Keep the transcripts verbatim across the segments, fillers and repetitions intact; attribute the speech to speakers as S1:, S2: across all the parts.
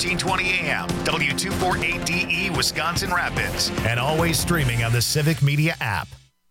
S1: fourteen twenty A M, W two forty-eight D E, Wisconsin Rapids, and always streaming on the Civic Media app.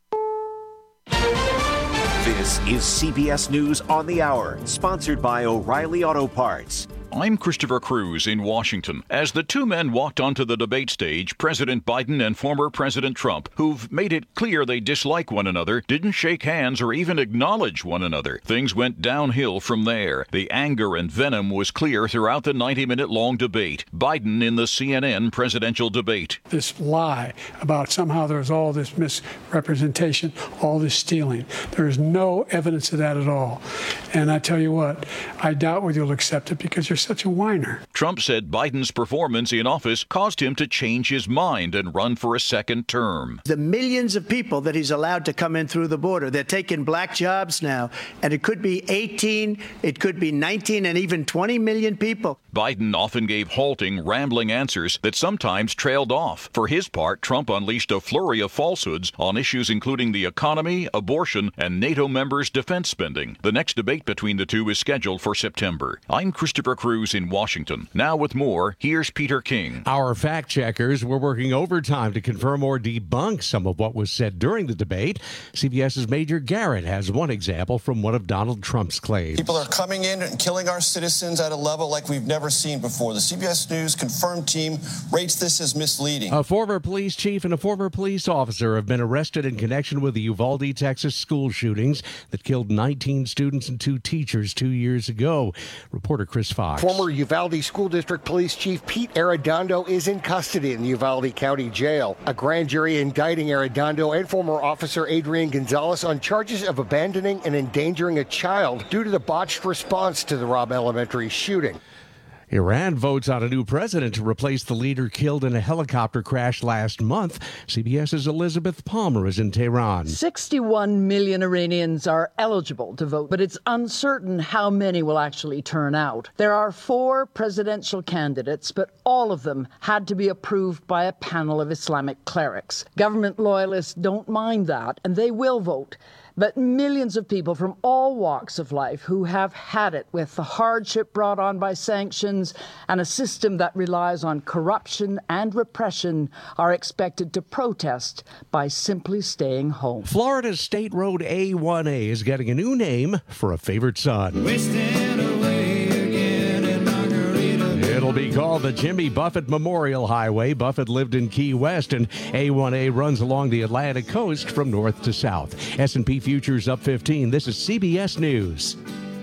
S2: This is C B S News on the Hour, sponsored by O'Reilly Auto Parts.
S3: I'm Christopher Cruz in Washington. As the two men walked onto the debate stage, President Biden and former President Trump, who've made it clear they dislike one another, didn't shake hands or even acknowledge one another. Things went downhill from there. The anger and venom was clear throughout the ninety-minute long debate. Biden in the C N N presidential debate.
S4: This lie about somehow there's all this misrepresentation, all this stealing. There is no evidence of that at all. And I tell you what, I doubt whether you'll accept it because you're such a whiner.
S3: Trump said Biden's performance in office caused him to change his mind and run for a second term.
S5: The millions of people that he's allowed to come in through the border, they're taking black jobs now, and it could be eighteen, it could be nineteen, and even twenty million people.
S3: Biden often gave halting, rambling answers that sometimes trailed off. For his part, Trump unleashed a flurry of falsehoods on issues including the economy, abortion, and NATO members' defense spending. The next debate between the two is scheduled for September. I'm Christopher Cruz in Washington. Now with more, here's Peter King.
S6: Our fact checkers were working overtime to confirm or debunk some of what was said during the debate. CBS's Major Garrett has one example from one of Donald Trump's claims.
S7: People are coming in and killing our citizens at a level like we've never seen before. The C B S News confirmed team rates this as misleading.
S6: A former police chief and a former police officer have been arrested in connection with the Uvalde, Texas school shootings that killed nineteen students and two teachers two years ago. Reporter Chris Fox.
S8: Former Uvalde School District Police Chief Pete Arredondo is in custody in the Uvalde County Jail. A grand jury indicting Arredondo and former officer Adrian Gonzalez on charges of abandoning and endangering a child due to the botched response to the Robb Elementary shooting.
S6: Iran votes on a new president to replace the leader killed in a helicopter crash last month. CBS's Elizabeth Palmer is in Tehran.
S9: sixty-one million Iranians are eligible to vote, but it's uncertain how many will actually turn out. There are four presidential candidates, but all of them had to be approved by a panel of Islamic clerics. Government loyalists don't mind that, and they will vote. But millions of people from all walks of life who have had it with the hardship brought on by sanctions and a system that relies on corruption and repression are expected to protest by simply staying home.
S6: Florida's State Road A one A is getting a new name for a favorite son. It'll be called the Jimmy Buffett Memorial Highway. Buffett lived in Key West, and A one A runs along the Atlantic coast from north to south. S and P futures up fifteen. This is C B S News.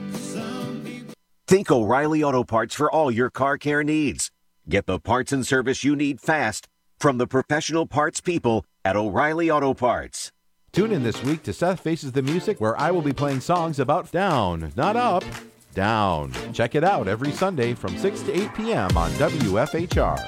S2: Think O'Reilly Auto Parts for all your car care needs. Get the parts and service you need fast from the professional parts people at O'Reilly Auto Parts.
S10: Tune in this week to Seth Faces the Music, where I will be playing songs about down, not up. Down. Check it out every Sunday from six to eight p.m. on W F H R.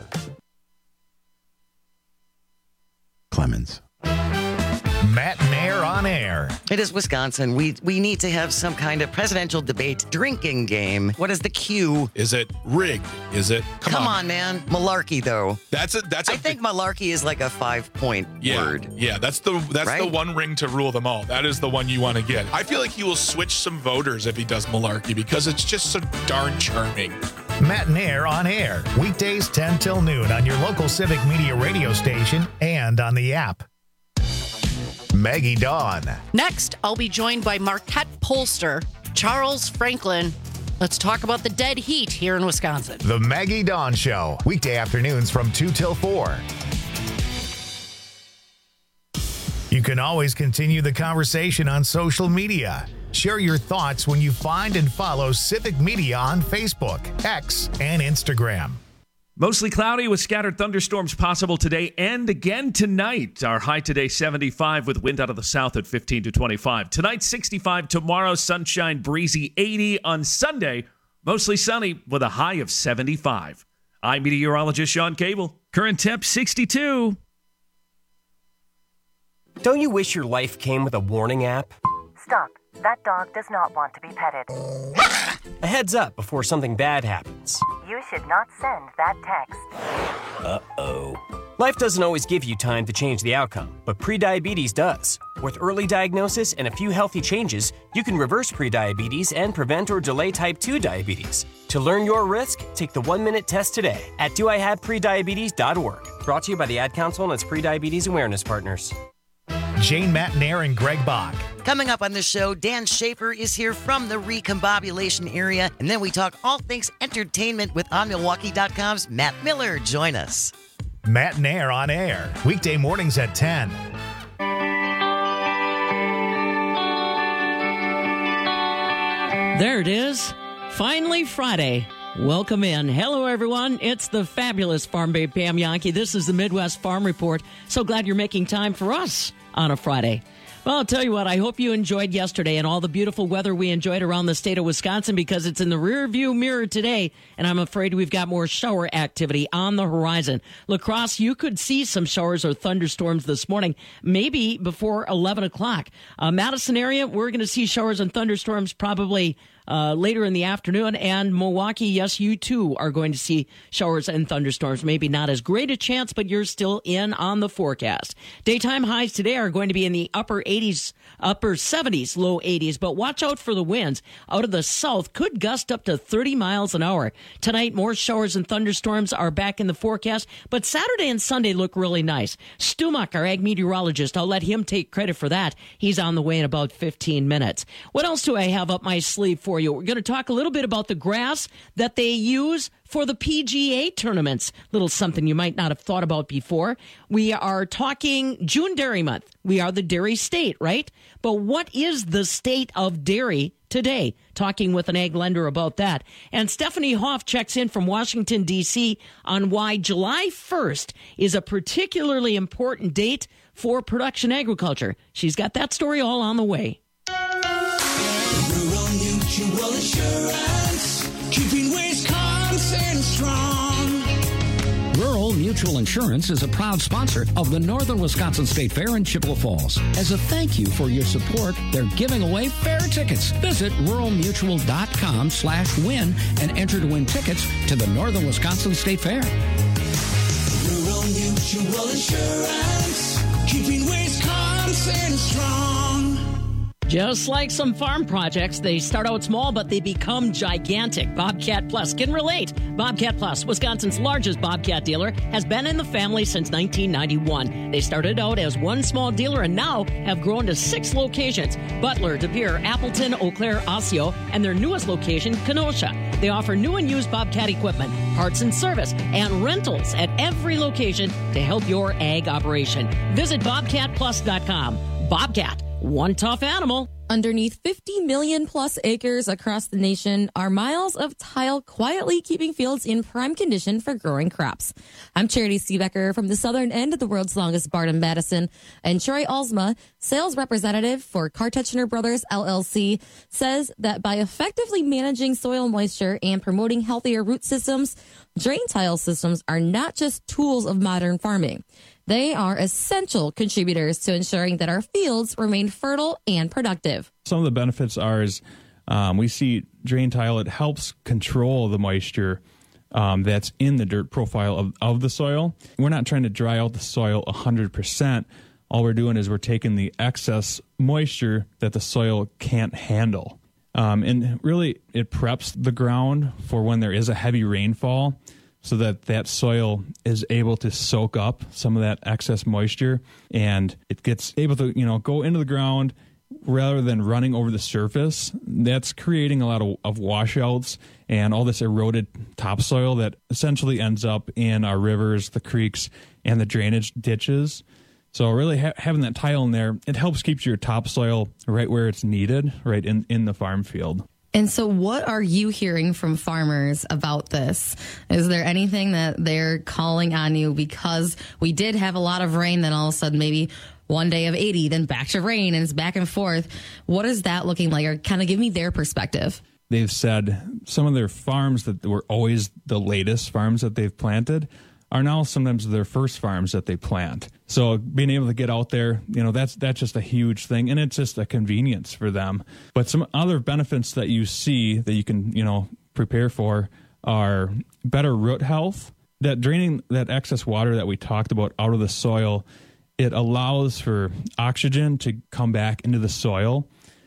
S11: Clemens.
S1: Matt Mayer on air.
S12: It is Wisconsin. We we need to have some kind of presidential debate drinking game. What is the cue?
S11: Is it rigged? Is it?
S12: Come, Come on. on, man. Malarkey, though.
S11: That's a that's. A
S12: I think malarkey is like a five point
S11: yeah,
S12: word.
S11: Yeah, that's the that's
S12: right?
S11: the one ring to rule them all. That is the one you want to get. I feel like he will switch some voters if he does malarkey because it's just so darn charming.
S1: Matt and Air on air. Weekdays ten till noon on your local Civic Media radio station and on the app. Maggie Dawn.
S13: Next, I'll be joined by Marquette pollster Charles Franklin. Let's talk about the dead heat here in Wisconsin.
S1: The Maggie Dawn Show. Weekday afternoons from two till four. You can always continue the conversation on social media. Share your thoughts when you find and follow Civic Media on Facebook, X, and Instagram.
S14: Mostly cloudy with scattered thunderstorms possible today and again tonight. Our high today, seventy-five, with wind out of the south at fifteen to twenty-five. Tonight, sixty-five. Tomorrow, sunshine, breezy, eighty. On Sunday, mostly sunny with a high of seventy-five. I'm meteorologist Sean Cable. Current temp, sixty-two.
S15: Don't you wish your life came with a warning app?
S16: Stop. That dog does not want to be petted.
S15: A heads up before something bad happens.
S16: You should not send that text.
S15: Uh-oh. Life doesn't always give you time to change the outcome, but prediabetes does. With early diagnosis and a few healthy changes, you can reverse prediabetes and prevent or delay type two diabetes. To learn your risk, take the one-minute test today at do I have prediabetes dot org. Brought to you by the Ad Council and its Prediabetes Awareness Partners.
S1: Jane Matenaer and Greg Bach.
S12: Coming up on the show, Dan Schaefer is here from the recombobulation area, and then we talk all things entertainment with on milwaukee dot com's Matt Miller. Join us.
S1: Matenaer on air, weekday mornings at ten.
S17: There it is. Finally Friday. Welcome in. Hello, everyone. It's the fabulous Farm Babe Pam Yankee. This is the Midwest Farm Report. So glad you're making time for us on a Friday. Well, I'll tell you what, I hope you enjoyed yesterday and all the beautiful weather we enjoyed around the state of Wisconsin, because it's in the rear view mirror today, and I'm afraid we've got more shower activity on the horizon. La Crosse, you could see some showers or thunderstorms this morning, maybe before eleven o'clock. Uh, Madison area, we're going to see showers and thunderstorms probably Uh, later in the afternoon. And Milwaukee, yes, you too are going to see showers and thunderstorms. Maybe not as great a chance, but you're still in on the forecast. Daytime highs today are going to be in the upper eighties, upper seventies, low eighties. But watch out for the winds out of the south. Could gust up to thirty miles an hour. Tonight, more showers and thunderstorms are back in the forecast. But Saturday and Sunday look really nice. Stumack, our ag meteorologist, I'll let him take credit for that. He's on the way in about fifteen minutes. What else do I have up my sleeve for you? We're going to talk a little bit about the grass that they use for the P G A tournaments. Little something you might not have thought about before. We are talking June Dairy Month. We are the dairy state, right? But what is the state of dairy today? Talking with an ag lender about that. And Stephanie Hoff checks in from Washington, D C on why July first is a particularly important date for production agriculture. She's got that story all on the way.
S18: Rural Mutual Insurance, keeping Wisconsin strong. Rural Mutual Insurance is a proud sponsor of the Northern Wisconsin State Fair in Chippewa Falls. As a thank you for your support, they're giving away fair tickets. Visit rural mutual dot com slash win and enter to win tickets to the Northern Wisconsin State Fair. Rural Mutual Insurance, keeping Wisconsin strong.
S17: Just like some farm projects, they start out small, but they become gigantic. Bobcat Plus can relate. Bobcat Plus, Wisconsin's largest Bobcat dealer, has been in the family since nineteen ninety-one. They started out as one small dealer and now have grown to six locations: Butler, De Pere, Appleton, Eau Claire, Osseo, and their newest location, Kenosha. They offer new and used Bobcat equipment, parts and service, and rentals at every location to help your ag operation. Visit bobcat plus dot com. Bobcat, one tough animal.
S19: Underneath fifty million plus acres across the nation are miles of tile quietly keeping fields in prime condition for growing crops. I'm Charity Seebecker from the southern end of the world's longest barn in Madison, and Troy Alsma, sales representative for Kartechner Brothers L L C, says that by effectively managing soil moisture and promoting healthier root systems, drain tile systems are not just tools of modern farming. They are essential contributors to ensuring that our fields remain fertile and productive.
S20: Some of the benefits are is um, we see drain tile, it helps control the moisture um, that's in the dirt profile of, of the soil. We're not trying to dry out the soil one hundred percent. All we're doing is we're taking the excess moisture that the soil can't handle. Um, and really, it preps the ground for when there is a heavy rainfall, so that that soil is able to soak up some of that excess moisture, and it gets able to, you know, go into the ground rather than running over the surface. That's creating a lot of, of washouts and all this eroded topsoil that essentially ends up in our rivers, the creeks, and the drainage ditches. So really ha- having that tile in there, it helps keep your topsoil right where it's needed, right in, in the farm field.
S19: And so what are you hearing from farmers about this? Is there anything that they're calling on you? Because we did have a lot of rain, then all of a sudden maybe one day of eighty, then back to rain, and it's back and forth. What is that looking like? Or kind of give me their perspective.
S20: They've said some of their farms that were always the latest farms that they've planted are now sometimes their first farms that they plant. So being able to get out there, you know, that's that's just a huge thing, and it's just a convenience for them. But some other benefits that you see that you can, you know, prepare for are better root health. that draining that excess water that we talked about out of the soil, it allows for oxygen to come back into the soil.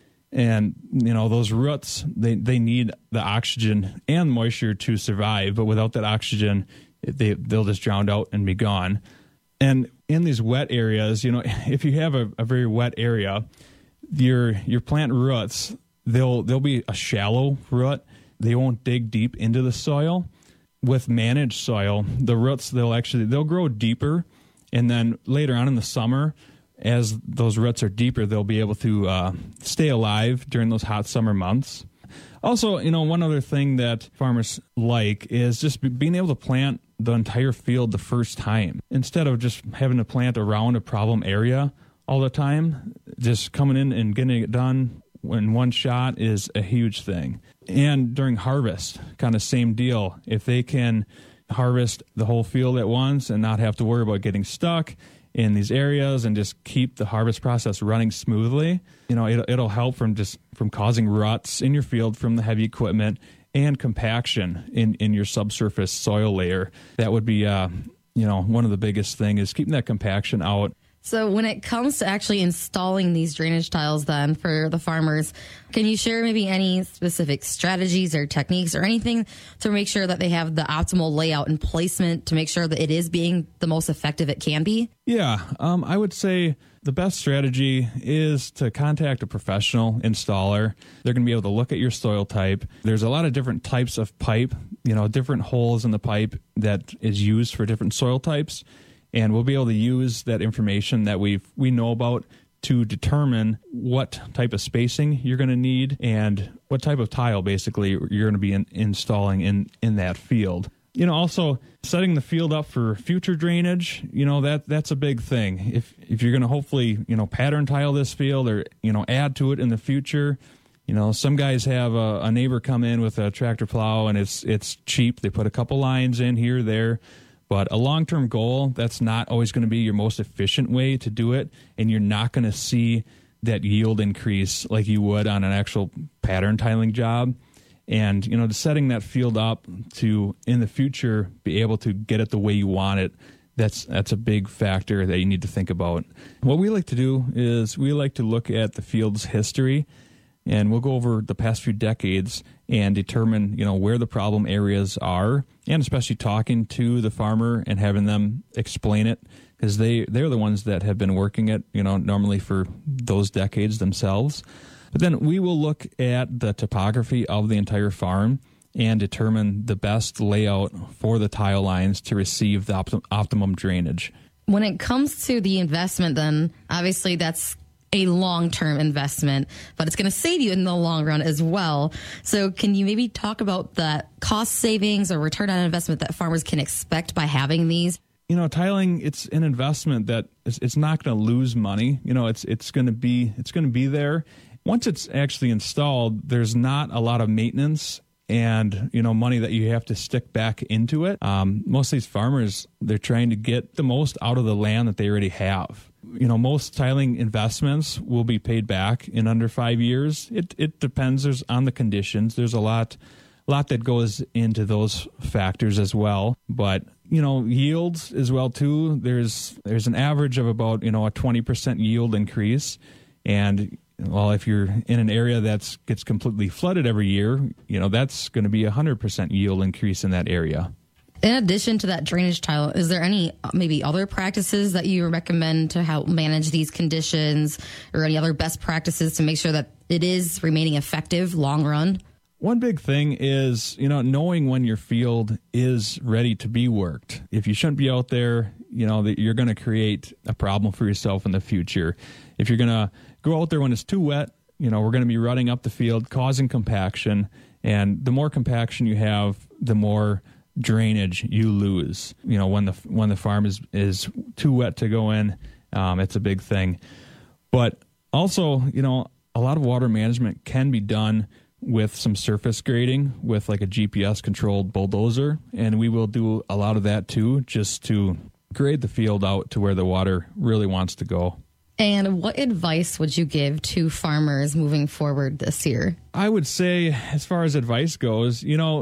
S20: And, you know, those roots, they, they need the oxygen and moisture to survive. But without that oxygen, they, they'll just drown out and be gone. And in these wet areas, you know, if you have a, a very wet area, your your plant roots, they'll they'll be a shallow root. They won't dig deep into the soil. With managed soil, the roots, they'll actually, they'll grow deeper. And then later on in the summer, as those roots are deeper, they'll be able to uh, stay alive during those hot summer months. Also, you know, one other thing that farmers like is just being able to plant the entire field the first time. Instead of just having to plant around a problem area all the time, just coming in and getting it done in one shot is a huge thing. And during harvest, kind of same deal. If they can harvest the whole field at once and not have to worry about getting stuck in these areas and just keep the harvest process running smoothly, you know, it'll, it'll help from just from causing ruts in your field from the heavy equipment and compaction in, in your subsurface soil layer. That would be, uh, you know, one of the biggest things is keeping that compaction out.
S19: So when it comes to actually installing these drainage tiles then for the farmers, can you share maybe any specific strategies or techniques or anything to make sure that they have the optimal layout and placement to make sure that it is being the most effective it can be?
S20: Yeah, um, I would say the best strategy is to contact a professional installer. They're going to be able to look at your soil type. There's a lot of different types of pipe, you know, different holes in the pipe that is used for different soil types. And we'll be able to use that information that we we know about to determine what type of spacing you're going to need and what type of tile basically you're going to be in, installing in, in that field. You know, also setting the field up for future drainage, you know, that that's a big thing. If if you're going to hopefully, you know, pattern tile this field or, you know, add to it in the future, you know, some guys have a, a neighbor come in with a tractor plow and it's it's cheap. They put a couple lines in here, there. But a long-term goal, that's not always going to be your most efficient way to do it, and you're not going to see that yield increase like you would on an actual pattern tiling job. And, you know, just setting that field up to, in the future, be able to get it the way you want it, that's that's a big factor that you need to think about. What we like to do is we like to look at the field's history, and we'll go over the past few decades and determine, you know, where the problem areas are, and especially talking to the farmer and having them explain it, because they, they're the ones that have been working it, you know, normally for those decades themselves. But then we will look at the topography of the entire farm and determine the best layout for the tile lines to receive the optim- optimum drainage.
S19: When it comes to the investment, then obviously that's a long-term investment, but it's going to save you in the long run as well. So can you maybe talk about the cost savings or return on investment that farmers can expect by having these?
S20: You know, tiling, it's an investment that is, it's not going to lose money. You know, it's it's going to be it's going to be there. Once it's actually installed, there's not a lot of maintenance and, you know, money that you have to stick back into it. Um, most of these farmers, they're trying to get the most out of the land that they already have. You know, most tiling investments will be paid back in under five years. It it depends There's on the conditions. There's a lot, lot that goes into those factors as well. But, you know, yields as well, too. There's there's an average of about, you know, a twenty percent yield increase. And, well, if you're in an area that gets completely flooded every year, you know, that's going to be a one hundred percent yield increase in that area.
S19: In addition to that drainage tile, is there any maybe other practices that you recommend to help manage these conditions or any other best practices to make sure that it is remaining effective long run?
S20: One big thing is, you know, knowing when your field is ready to be worked. If you shouldn't be out there, you know, that you're going to create a problem for yourself in the future. If you're going to go out there when it's too wet, you know, we're going to be rutting up the field, causing compaction. And the more compaction you have, the more drainage you lose. You know, when the when the farm is is too wet to go in, um, it's a big thing. But also, you know, a lot of water management can be done with some surface grading with like a G P S controlled bulldozer, and we will do a lot of that too, just to grade the field out to where the water really wants to go.
S19: And what advice would you give to farmers moving forward this year?
S20: I would say, as far as advice goes, you know,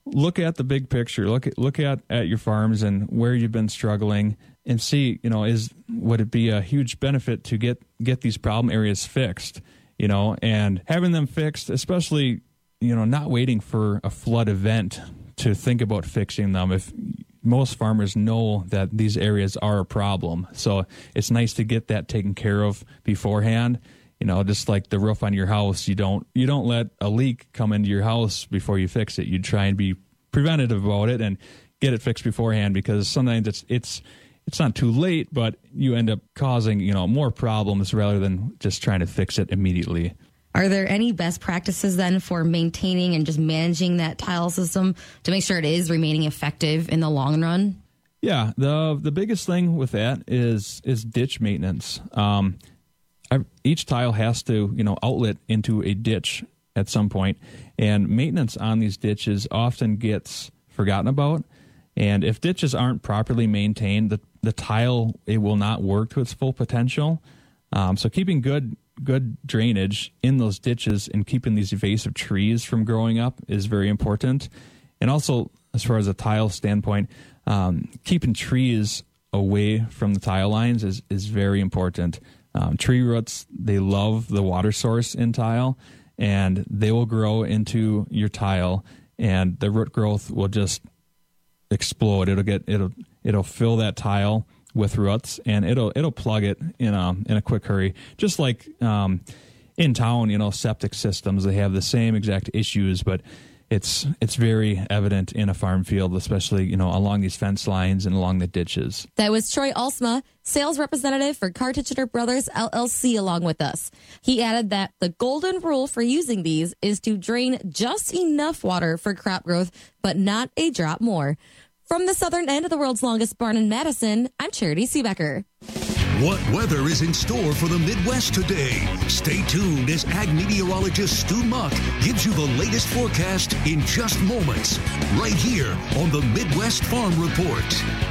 S20: look at the big picture. Look at look at, at your farms and where you've been struggling, and see, you know, is would it be a huge benefit to get get these problem areas fixed, you know, and having them fixed, especially, you know, not waiting for a flood event to think about fixing them. If most farmers know that these areas are a problem, so it's nice to get that taken care of beforehand. You know, just like the roof on your house, you don't you don't let a leak come into your house before you fix it. You try and be preventative about it and get it fixed beforehand, because sometimes it's it's it's not too late, but you end up causing, you know, more problems rather than just trying to fix it immediately.
S19: Are there any best practices then for maintaining and just managing that tile system to make sure it is remaining effective in the long run?
S20: Yeah, the the biggest thing with that is is ditch maintenance. Um, I, each tile has to, you know, outlet into a ditch at some point, and maintenance on these ditches often gets forgotten about. And if ditches aren't properly maintained, the the tile, it will not work to its full potential. Um, so keeping good good drainage in those ditches and keeping these invasive trees from growing up is very important. And also, as far as a tile standpoint, um, keeping trees away from the tile lines is is very important. Um, tree roots, they love the water source in tile, and they will grow into your tile, and the root growth will just explode. It'll get it'll it'll fill that tile with roots, and it'll it'll plug it in a in a quick hurry. Just like um, in town, you know, septic systems, they have the same exact issues, but it's it's very evident in a farm field, especially, you know, along these fence lines and along the ditches.
S19: That was Troy Alsma, sales representative for Carr Tichenor Brothers L L C, along with us. He added that the golden rule for using these is to drain just enough water for crop growth, but not a drop more. From the southern end of the world's longest barn in Madison, I'm Charity Seebecker.
S18: What weather is in store for the Midwest today? Stay tuned as ag meteorologist Stu Muck gives you the latest forecast in just moments, right here on the Midwest Farm Report.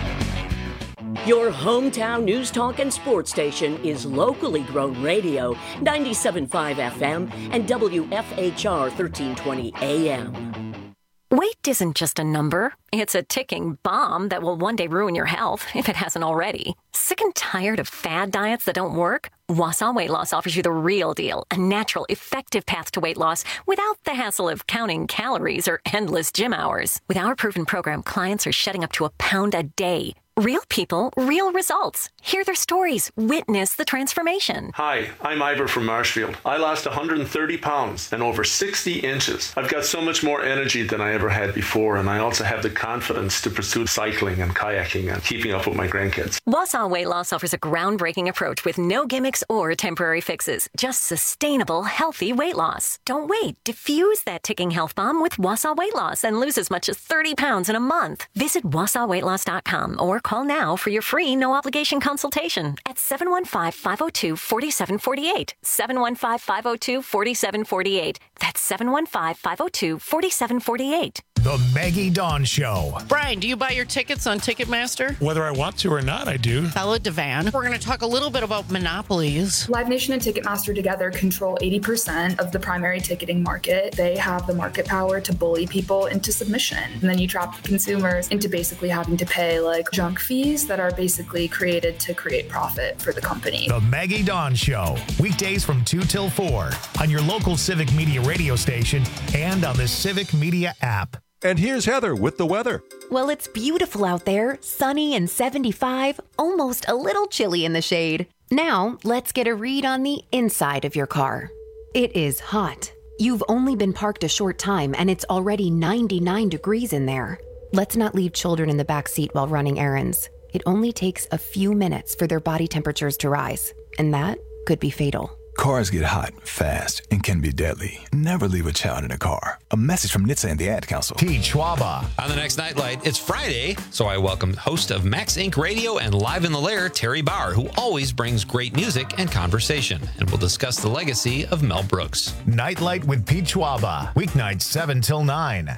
S21: Your hometown news, talk, and sports station is locally grown radio, ninety-seven point five F M and W F H R thirteen twenty A M.
S16: Weight isn't just a number. It's a ticking bomb that will one day ruin your health, if it hasn't already. Sick and tired of fad diets that don't work? Wausau Weight Loss offers you the real deal, a natural, effective path to weight loss without the hassle of counting calories or endless gym hours. With our proven program, clients are shedding up to a pound a day. Real people, real results. Hear their stories. Witness the transformation.
S22: Hi, I'm Ivor from Marshfield. I lost one hundred thirty pounds and over sixty inches. I've got so much more energy than I ever had before, and I also have the confidence to pursue cycling and kayaking and keeping up with my grandkids.
S16: Wausau Weight Loss offers a groundbreaking approach with no gimmicks or temporary fixes. Just sustainable, healthy weight loss. Don't wait. Diffuse that ticking health bomb with Wausau Weight Loss and lose as much as thirty pounds in a month. Visit wausau weight loss dot com or call now for your free no-obligation consultation at seven one five, five oh two, four seven four eight. seven one five, five oh two, four seven four eight. That's seven one five, five oh two, four seven four eight.
S1: The Maggie Dawn Show.
S13: Brian, do you buy your tickets on Ticketmaster?
S11: Whether I want to or not, I do.
S13: Hello, Devan. We're going to talk a little bit about monopolies.
S23: Live Nation and Ticketmaster together control eighty percent of the primary ticketing market. They have the market power to bully people into submission. And then you trap consumers into basically having to pay like junk fees that are basically created to create profit for the company.
S1: The Maggie Dawn Show. Weekdays from two till four on your local Civic Media radio station and on the Civic Media app.
S10: And here's Heather with the weather.
S24: Well, it's beautiful out there, sunny and seventy-five, almost a little chilly in the shade. Now, let's get a read on the inside of your car. It is hot. You've only been parked a short time and it's already ninety-nine degrees in there. Let's not leave children in the back seat while running errands. It only takes a few minutes for their body temperatures to rise, and that could be fatal.
S25: Cars get hot, fast, and can be deadly. Never leave a child in a car. A message from N H T S A and the Ad Council.
S1: Pete Schwaba.
S26: On the next Nightlight, it's Friday, so I welcome host of Max Incorporated. Radio and Live in the Lair, Terry Barr, who always brings great music and conversation, and we'll discuss the legacy of Mel Brooks.
S1: Nightlight with Pete Schwaba. Weeknights seven till nine.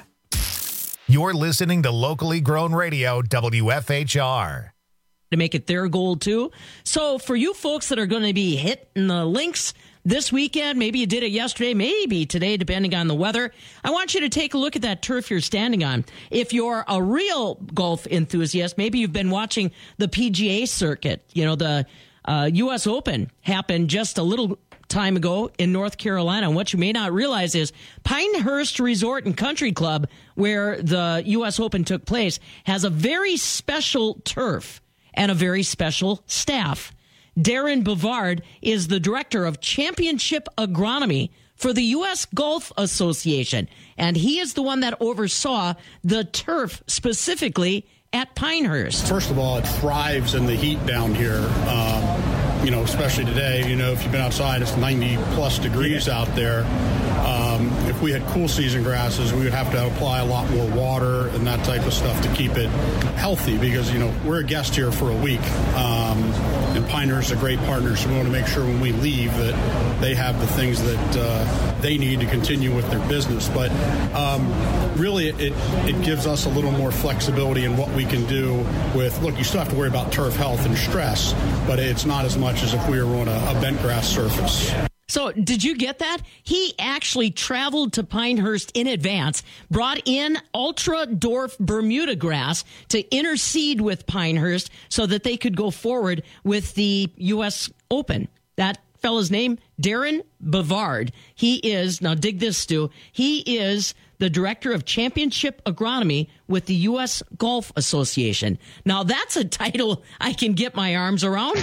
S1: You're listening to locally grown radio, W F H R.
S17: To make it their goal too. So for you folks that are going to be hitting the links, this weekend. Maybe you did it yesterday, maybe today, depending on the weather. I want you to take a look at that turf you're standing on. If you're a real golf enthusiast, maybe you've been watching the P G A circuit. You know, the uh, U S Open happened just a little time ago in North Carolina. And what you may not realize is Pinehurst Resort and Country Club, where the U S Open took place, has a very special turf and a very special staff. Darren Bavard is the director of championship agronomy for the U S Golf Association, and he is the one that oversaw the turf specifically at Pinehurst.
S3: First of all, it thrives in the heat down here. Um, you know, especially today, you know, if you've been outside, it's ninety plus degrees out there. Um, if we had cool season grasses, we would have to apply a lot more water and that type of stuff to keep it healthy because, you know, we're a guest here for a week. Um, and Pinehurst is a great partner, so we want to make sure when we leave that they have the things that uh, they need to continue with their business. But um, really, it, it gives us a little more flexibility in what we can do with, look, you still have to worry about turf health and stress, but it's not as much as if we were on a, a bent grass surface.
S17: So did you get that? He actually traveled to Pinehurst in advance, brought in Ultra Dwarf Bermuda grass to intercede with Pinehurst so that they could go forward with the U S Open. That fellow's name, Darren Bavard. He is, now dig this, Stu, he is the director of championship agronomy with the U S Golf Association. Now that's a title I can get my arms around.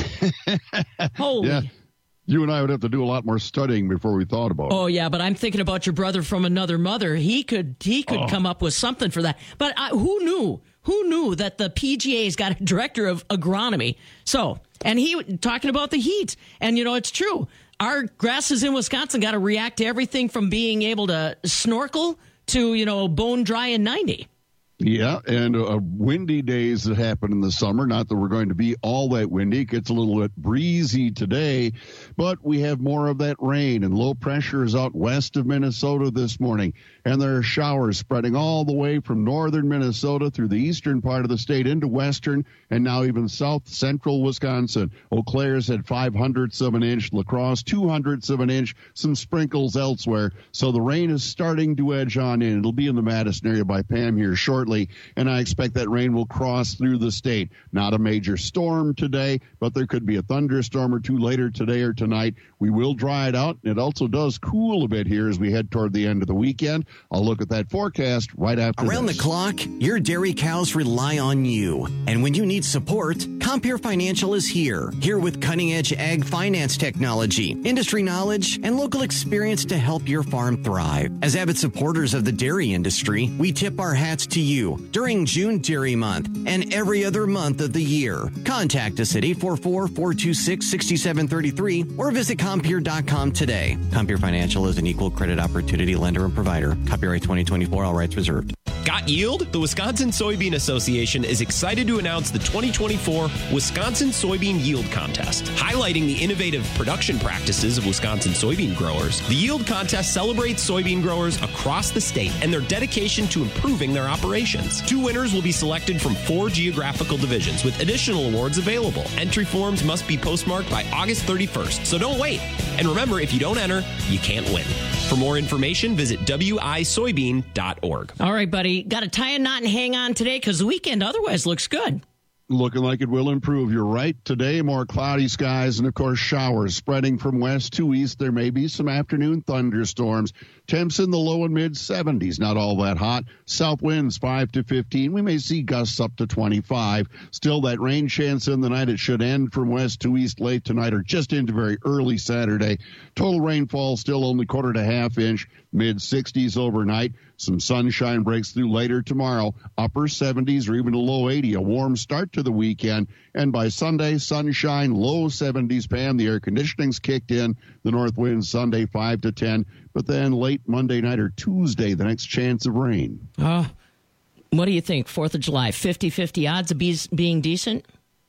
S17: Holy.
S4: Yeah. You and I would have to do a lot more studying before we thought about it.
S17: Oh, yeah, but I'm thinking about your brother from another mother. He could he could oh. come up with something for that. But uh, who knew? Who knew that the P G A's got a director of agronomy? So, and he talking about the heat. And, you know, it's true. Our grasses in Wisconsin got to react to everything from being able to snorkel to, you know, bone dry and ninety.
S4: Yeah, and uh, windy days that happen in the summer. Not that we're going to be all that windy. It gets a little bit breezy today, but we have more of that rain, and low pressure is out west of Minnesota this morning, and there are showers spreading all the way from northern Minnesota through the eastern part of the state into western, and now even south central Wisconsin. Eau Claire's had five hundredths of an inch, La Crosse two hundredths of an inch, some sprinkles elsewhere. So the rain is starting to edge on in. It'll be in the Madison area by Pam here shortly. And I expect that rain will cross through the state. Not a major storm today, but there could be a thunderstorm or two later today or tonight. We will dry it out. It also does cool a bit here as we head toward the end of the weekend. I'll look at that forecast right after
S5: Around
S4: this.
S5: the clock, your dairy cows rely on you. And when you need support, Compere Financial is here. Here with cutting-edge ag finance technology, industry knowledge, and local experience to help your farm thrive. As avid supporters of the dairy industry, we tip our hats to you during June Dairy Month and every other month of the year. Contact us at eight four four, four two six, six seven three three or visit Compere dot com today. Compere Financial is an equal credit opportunity lender and provider. Copyright twenty twenty-four, all rights reserved.
S7: Got yield? The Wisconsin Soybean Association is excited to announce the twenty twenty-four Wisconsin Soybean Yield Contest. Highlighting the innovative production practices of Wisconsin soybean growers, the Yield Contest celebrates soybean growers across the state and their dedication to improving their operations. Two winners will be selected from four geographical divisions with additional awards available. Entry forms must be postmarked by August thirty-first, so don't wait. And remember, if you don't enter, you can't win. For more information, visit w i soybean dot org.
S17: All right, buddy. Got to tie a knot and hang on today because the weekend otherwise looks good.
S4: Looking like it will improve. You're right. Today, more cloudy skies and, of course, showers spreading from west to east. There may be some afternoon thunderstorms. Temps in the low and mid seventies. Not all that hot. South winds five to fifteen. We may see gusts up to twenty-five. Still, that rain chance in the night. It should end from west to east late tonight or just into very early Saturday. Total rainfall still only quarter to half inch. Mid sixties overnight. Some sunshine breaks through later tomorrow. Upper seventies or even a low eighty. A warm start to the weekend. And by Sunday, sunshine, low seventies, Pam. The air conditioning's kicked in. The north wind Sunday five to ten. But then late Monday night or Tuesday, the next chance of rain.
S17: Uh, what do you think? fourth of July, fifty-fifty odds of bees being decent?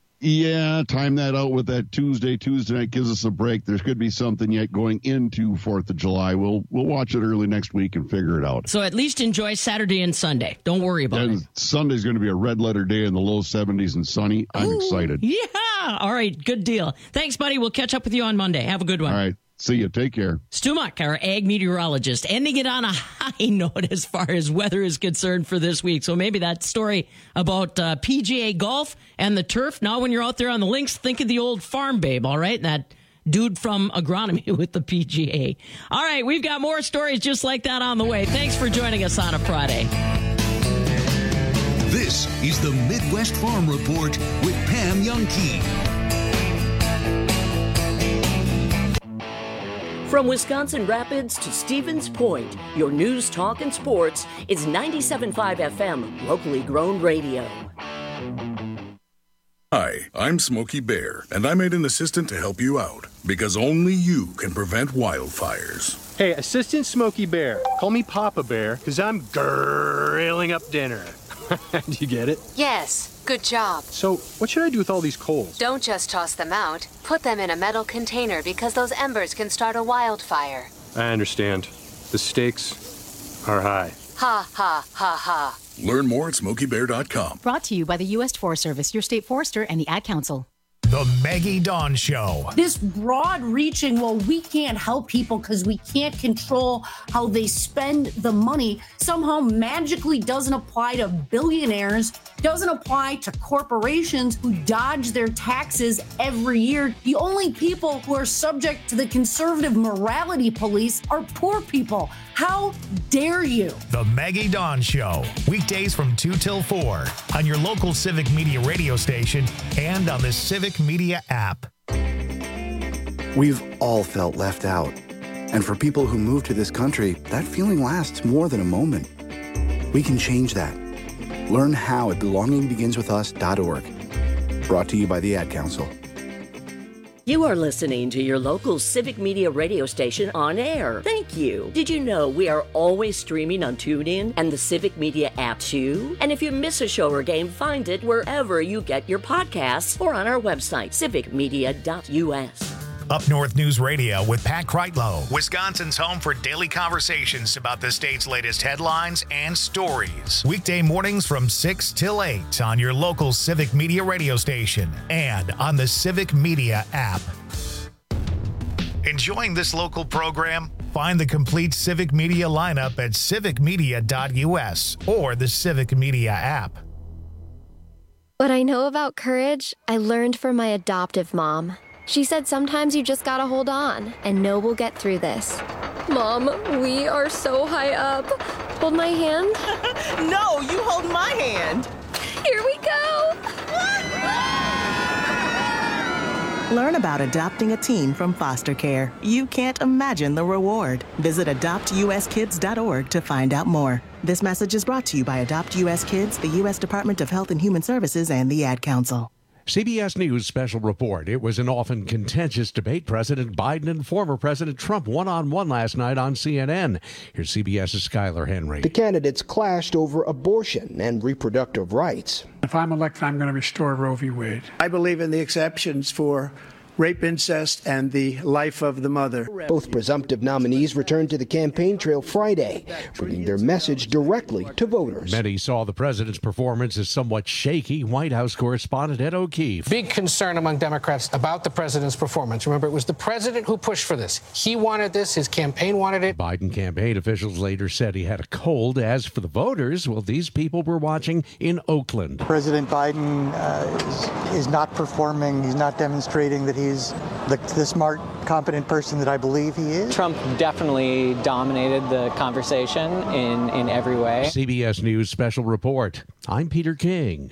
S4: Yeah, time that out with that Tuesday. Tuesday night gives us a break. There could be something yet going into fourth of July. We'll we'll watch it early next week and figure it out.
S17: So at least enjoy Saturday and Sunday. Don't worry about
S4: and
S17: it.
S4: Sunday's going to be a red letter day in the low seventies and sunny. I'm
S17: Ooh,
S4: excited.
S17: Yeah. All right. Good deal. Thanks, buddy. We'll catch up with you on Monday. Have a good one.
S4: All right. See you. Take care.
S17: Stu Muck, our ag meteorologist, ending it on a high note as far as weather is concerned for this week. So maybe that story about uh, P G A golf and the turf. Now when you're out there on the links, think of the old farm babe, all right? And that dude from agronomy with the P G A. All right, we've got more stories just like that on the way. Thanks for joining us on a Friday.
S2: This is the Midwest Farm Report with Pam Jahnke.
S21: From Wisconsin Rapids to Stevens Point, your news, talk, and sports is ninety-seven point five F M, locally grown radio.
S6: Hi, I'm Smokey Bear, and I made an assistant to help you out, because only you can prevent wildfires.
S8: Hey, Assistant Smokey Bear, call me Papa Bear, because I'm grilling up dinner. Do you get it?
S9: Yes, good job.
S8: So, what should I do with all these coals?
S9: Don't just toss them out. Put them in a metal container because those embers can start a wildfire.
S8: I understand. The stakes are high.
S9: Ha, ha, ha, ha.
S6: Learn more at smokey bear dot com.
S14: Brought to you by the U S Forest Service, your state forester, and the Ad Council.
S1: The Maggie Dawn Show.
S15: This broad-reaching, well, we can't help people because we can't control how they spend the money, somehow magically doesn't apply to billionaires, doesn't apply to corporations who dodge their taxes every year. The only people who are subject to the conservative morality police are poor people. How dare you?
S1: The Maggie Dawn Show. Weekdays from two till four on your local Civic Media radio station and on the Civic Media app.
S27: We've all felt left out. And for people who move to this country, that feeling lasts more than a moment. We can change that. Learn how at belonging begins with us dot org. Brought to you by the Ad Council.
S21: You are listening to your local Civic Media radio station on air. Thank you. Did you know we are always streaming on TuneIn and the Civic Media app too? And if you miss a show or game, find it wherever you get your podcasts or on our website, civic media dot U S.
S1: Up North News Radio with Pat Kreitlow, Wisconsin's home for daily conversations about the state's latest headlines and stories. Weekday mornings from six till eight on your local Civic Media radio station and on the Civic Media app. Enjoying this local program? Find the complete Civic Media lineup at civic media dot U S or the Civic Media app.
S28: What I know about courage, I learned from my adoptive mom. She said sometimes you just gotta hold on and know we'll get through this. Mom, we are so high up. Hold my hand.
S29: No, you hold my hand.
S28: Here we go.
S29: Learn about adopting a teen from foster care. You can't imagine the reward. Visit adopt U S kids dot org to find out more. This message is brought to you by Adopt U S Kids, the U S Department of Health and Human Services, and the Ad Council.
S30: C B S News special report. It was an often contentious debate. President Biden and former President Trump one-on-one last night on C N N. Here's CBS's Skyler Henry.
S31: The candidates clashed over abortion and reproductive rights.
S32: If I'm elected, I'm going to restore Roe v. Wade.
S33: I believe in the exceptions for rape, incest, and the life of the mother.
S31: Both presumptive nominees returned to the campaign trail Friday, bringing their message directly to voters.
S30: Many saw the president's performance as somewhat shaky. White House correspondent Ed O'Keefe.
S34: Big concern among Democrats about the president's performance. Remember, it was the president who pushed for this. He wanted this. His campaign wanted it.
S30: Biden campaign officials later said he had a cold. As for the voters, well, these people were watching in Oakland.
S35: President Biden uh, is, is not performing. He's not demonstrating that he He's the, the smart, competent person that I believe he is.
S36: Trump definitely dominated the conversation in, in every way.
S30: C B S News special report. I'm Peter King.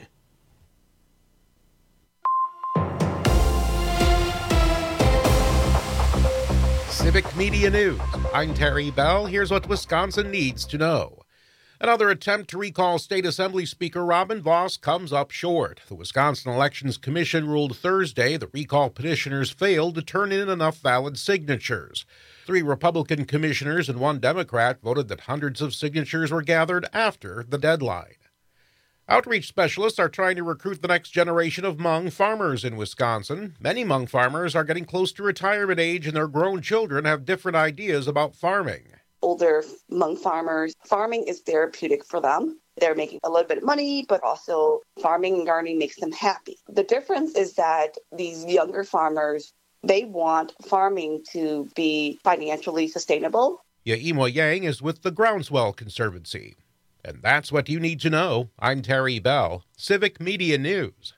S37: Civic Media News. I'm Terry Bell. Here's what Wisconsin needs to know. Another attempt to recall State Assembly Speaker Robin Vos comes up short. The Wisconsin Elections Commission ruled Thursday the recall petitioners failed to turn in enough valid signatures. Three Republican commissioners and one Democrat voted that hundreds of signatures were gathered after the deadline. Outreach specialists are trying to recruit the next generation of Hmong farmers in Wisconsin. Many Hmong farmers are getting close to retirement age, and their grown children have different ideas about farming.
S38: Older Hmong farmers, farming is therapeutic for them. They're making a little bit of money, but also farming and gardening makes them happy. The difference is that these younger farmers They want farming to be financially sustainable.
S37: Yaimo Yang is with the Groundswell Conservancy. And that's what you need to know. I'm Terry Bell, Civic Media News.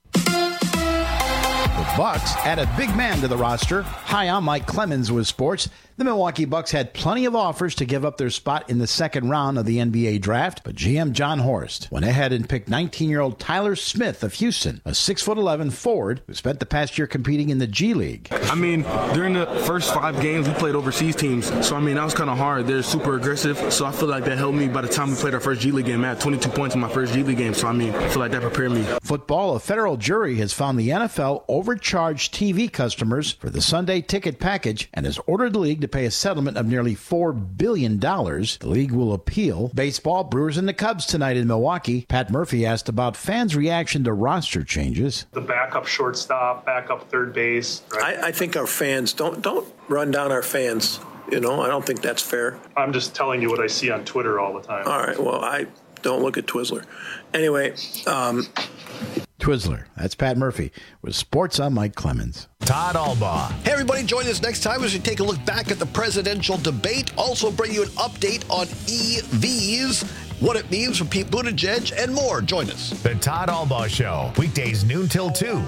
S3: The Bucks add a big man to the roster. Hi, I'm Mike Clemens with sports. The Milwaukee Bucks had plenty of offers to give up their spot in the second round of the N B A draft, but G M John Horst went ahead and picked nineteen-year-old Tyler Smith of Houston, a six foot eleven forward who spent the past year competing in the G League.
S4: I mean, during the first five games, we played overseas teams, so I mean, that was kind of hard. They're super aggressive, so I feel like that helped me by the time we played our first G League game. I had twenty-two points in my first G League game, so I mean, I feel like that prepared me.
S3: Football, a federal jury has found the N F L overcharged T V customers for the Sunday ticket package and has ordered the league to pay a settlement of nearly four billion dollars. The league will appeal. Baseball, Brewers and the Cubs tonight in Milwaukee. Pat Murphy asked about fans' reaction to roster changes.
S5: The backup shortstop, backup third base.
S7: Right? I, I think our fans, don't don't run down our fans. You know, I don't think that's fair.
S5: I'm just telling you what I see on Twitter all the time.
S7: All right, well, I don't look at Twizzler. Anyway, um...
S3: Twizzler. That's Pat Murphy. With sports, I'm Mike Clemens.
S1: Todd Albaugh.
S10: Hey, everybody, join us next time as we take a look back at the presidential debate. Also bring you an update on E Vs, what it means for Pete Buttigieg, and more. Join us.
S1: The Todd Albaugh Show, weekdays noon till two.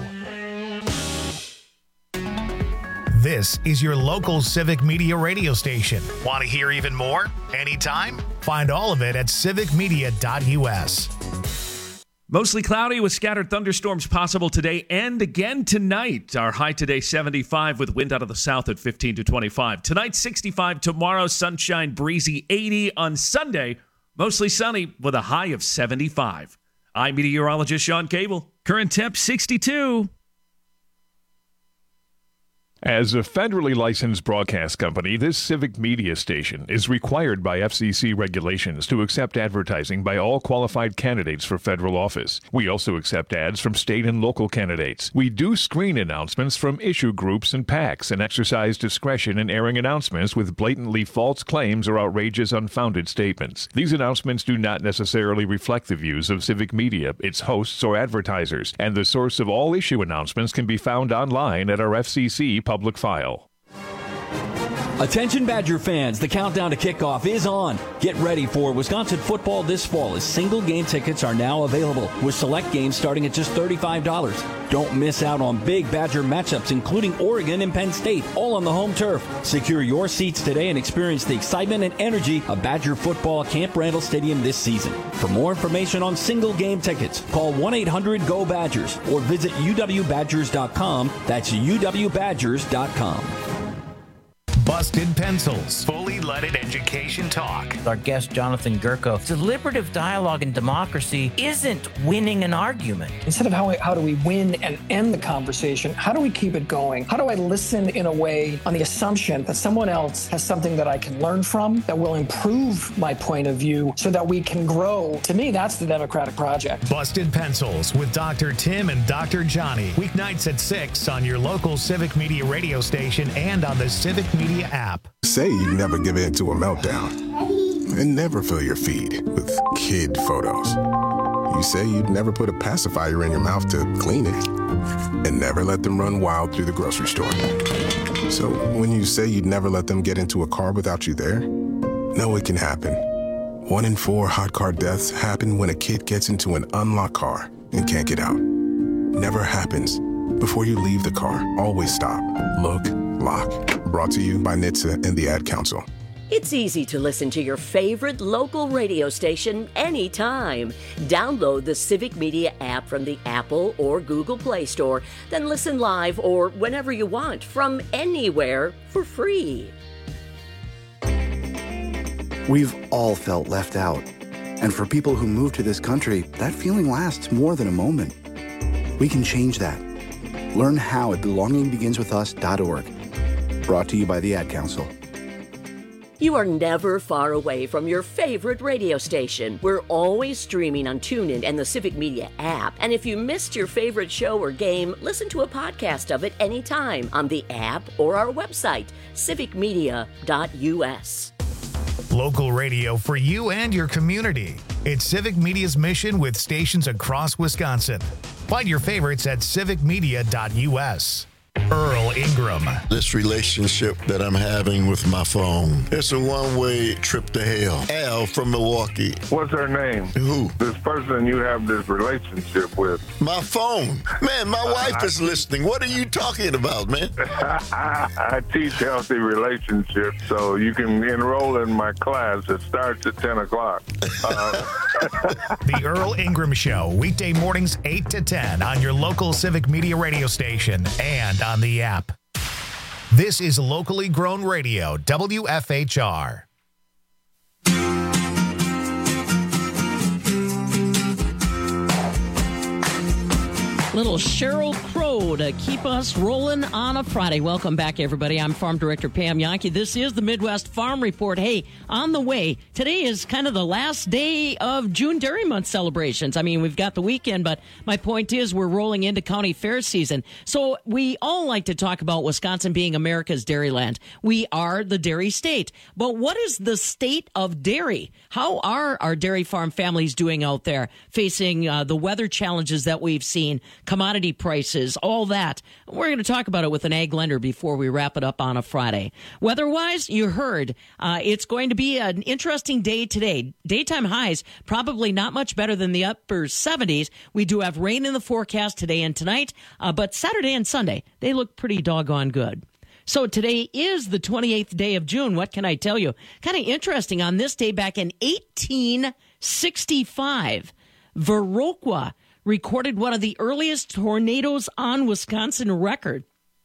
S1: This is your local Civic Media radio station. Want to hear even more? Anytime? Find all of it at civic media dot U S.
S11: Mostly cloudy with scattered thunderstorms possible today and again tonight. Our high today seventy-five with wind out of the south at fifteen to twenty-five. Tonight sixty-five, tomorrow sunshine, breezy eighty. On Sunday, mostly sunny with a high of seventy-five. I'm meteorologist Sean Cable. Current temp sixty-two.
S12: As a federally licensed broadcast company, this Civic Media station is required by F C C regulations to accept advertising by all qualified candidates for federal office. We also accept ads from state and local candidates. We do screen announcements from issue groups and PACs and exercise discretion in airing announcements with blatantly false claims or outrageous, unfounded statements. These announcements do not necessarily reflect the views of Civic Media, its hosts, or advertisers, and the source of all issue announcements can be found online at our F C C public file.
S13: Attention Badger fans, the countdown to kickoff is on. Get ready for Wisconsin football this fall as single game tickets are now available with select games starting at just thirty-five dollars. Don't miss out on big Badger matchups including Oregon and Penn State, all on the home turf. Secure your seats today and experience the excitement and energy of Badger football at Camp Randall Stadium this season. For more information on single game tickets, call one eight hundred G O Badgers or visit U W Badgers dot com. That's U W Badgers dot com.
S1: Busted Pencils, fully leaded education talk.
S16: Our guest, Jonathan Gurko. Deliberative dialogue and democracy isn't winning an argument.
S17: Instead of how, we, how do we win and end the conversation, how do we keep it going? How do I listen in a way on the assumption that someone else has something that I can learn from, that will improve my point of view so that we can grow? To me, that's the democratic project.
S1: Busted Pencils with Doctor Tim and Doctor Johnny. Weeknights at six on your local Civic Media radio station and on the Civic Media app.
S18: Say you never give in to a meltdown and never fill your feed with kid photos. You say you'd never put a pacifier in your mouth to clean it and never let them run wild through the grocery store. So when you say you'd never let them get into a car without you there, know it can happen. One in four hot car deaths happen when a kid gets into an unlocked car and can't get out. Never happens. Before you leave the car, always stop, look, lock. Brought to you by N H T S A and the Ad Council.
S21: It's easy to listen to your favorite local radio station anytime. Download the Civic Media app from the Apple or Google Play Store, then listen live or whenever you want from anywhere for free.
S27: We've all felt left out. And for people who move to this country, that feeling lasts more than a moment. We can change that. Learn how at belonging begins with us dot org. Brought to you by the Ad Council.
S21: You are never far away from your favorite radio station. We're always streaming on TuneIn and the Civic Media app. And if you missed your favorite show or game, listen to a podcast of it anytime on the app or our website, civic media dot U S.
S1: Local radio for you and your community. It's Civic Media's mission with stations across Wisconsin. Find your favorites at civic media dot U S. Earl Ingram.
S2: This relationship that I'm having with my phone, it's a one-way trip to hell. Al from Milwaukee.
S6: What's her name?
S2: Who?
S6: This person you have this relationship with.
S2: My phone. Man, my wife is listening. What are you talking about, man?
S6: I teach healthy relationships, so you can enroll in my class. It starts at ten o'clock. Uh,
S1: The Earl Ingram Show, weekday mornings eight to ten on your local Civic Media radio station and on the app. This is locally grown radio, W F H R.
S8: Little Sheryl Crow to keep us rolling on a Friday. Welcome back, everybody. I'm Farm Director Pam Yankee. This is the Midwest Farm Report. Hey, on the way, today is kind of the last day of June Dairy Month celebrations. I mean, we've got the weekend, but my point is we're rolling into county fair season. So we all like to talk about Wisconsin being America's dairy land. We are the dairy state. But what is the state of dairy? How are our dairy farm families doing out there, facing uh, the weather challenges that we've seen, commodity prices, all that? We're going to talk about it with an ag lender before we wrap it up on a Friday. Weather-wise, you heard, uh, it's going to be an interesting day today. Daytime highs, probably not much better than the upper seventies. We do have rain in the forecast today and tonight, uh, but Saturday and Sunday, they look pretty doggone good. So today is the twenty-eighth day of June. What can I tell you? Kind of interesting. On this day back in eighteen sixty-five, Viroqua recorded one of the earliest tornadoes on Wisconsin record.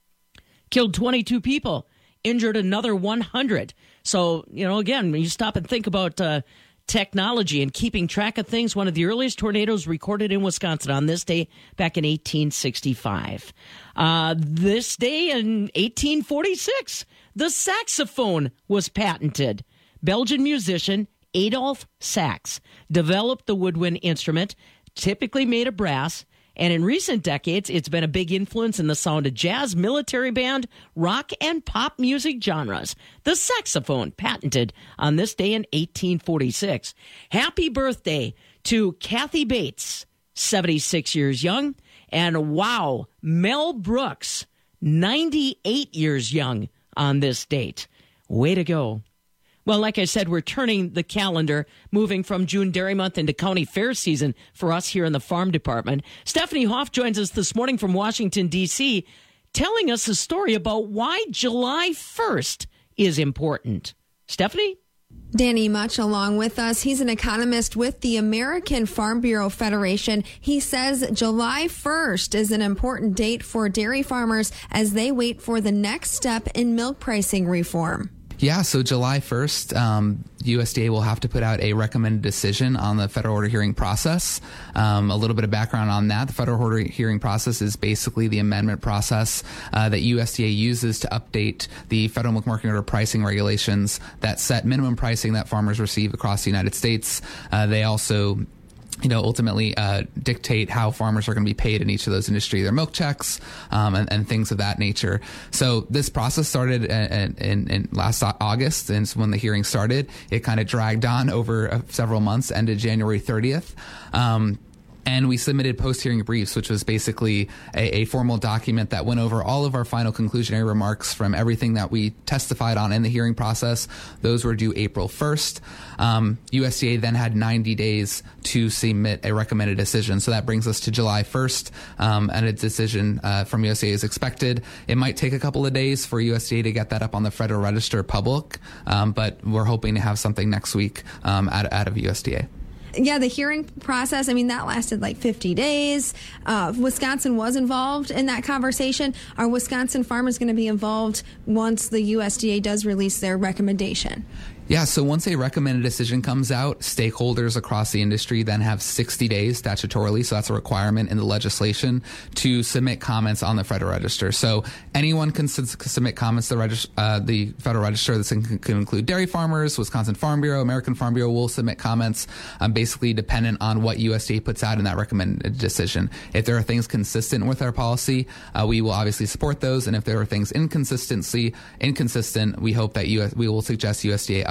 S8: Killed twenty-two people, injured another one hundred. So, you know, again, when you stop and think about uh, technology and keeping track of things, one of the earliest tornadoes recorded in Wisconsin on this day back in eighteen sixty-five. Uh, this day in eighteen forty-six, the saxophone was patented. Belgian musician Adolphe Sax developed the woodwind instrument, typically made of brass, and in recent decades, it's been a big influence in the sound of jazz, military band, rock, and pop music genres. The saxophone, patented on this day in eighteen forty-six. Happy birthday to Kathy Bates, seventy-six years young, and wow, Mel Brooks, ninety-eight years young on this date. Way to go. Well, like I said, we're turning the calendar, moving from June Dairy Month into county fair season for us here in the farm department. Stephanie Hoff joins us this morning from Washington, D C, telling us a story about why July first is important. Stephanie?
S9: Danny Much along with us. He's an economist with the American Farm Bureau Federation. He says July first is an important date for dairy farmers as they wait for the next step in milk pricing reform.
S14: Yeah, so July first, um, U S D A will have to put out a recommended decision on the federal order hearing process. Um, a little bit of background on that. The federal order hearing process is basically the amendment process uh, that U S D A uses to update the federal milk marketing order pricing regulations that set minimum pricing that farmers receive across the United States. Uh, they also you know, ultimately uh, dictate how farmers are going to be paid in each of those industries, their milk checks, um, and, and things of that nature. So this process started in, in, in last August, and when the hearing started, it kind of dragged on over uh, several months, ended January thirtieth. Um, And we submitted post-hearing briefs, which was basically a, a formal document that went over all of our final conclusionary remarks from everything that we testified on in the hearing process. Those were due April first. Um, U S D A then had ninety days to submit a recommended decision. So that brings us to July first, um, and a decision uh, from U S D A is expected. It might take a couple of days for U S D A to get that up on the Federal Register public, um, but we're hoping to have something next week um, out, out of U S D A.
S9: Yeah, the hearing process, I mean, that lasted like fifty days. Uh, Wisconsin was involved in that conversation. Are Wisconsin farmers going to be involved once the U S D A does release their recommendation?
S14: Yeah, so once a recommended decision comes out, stakeholders across the industry then have sixty days statutorily, so that's a requirement in the legislation, to submit comments on the Federal Register. So anyone can s- submit comments to the, regist- uh, the Federal Register. This can, can include dairy farmers, Wisconsin Farm Bureau, American Farm Bureau will submit comments, um, basically dependent on what U S D A puts out in that recommended decision. If there are things consistent with our policy, uh, we will obviously support those, and if there are things inconsistency, inconsistent, we hope that U S, we will suggest U S D A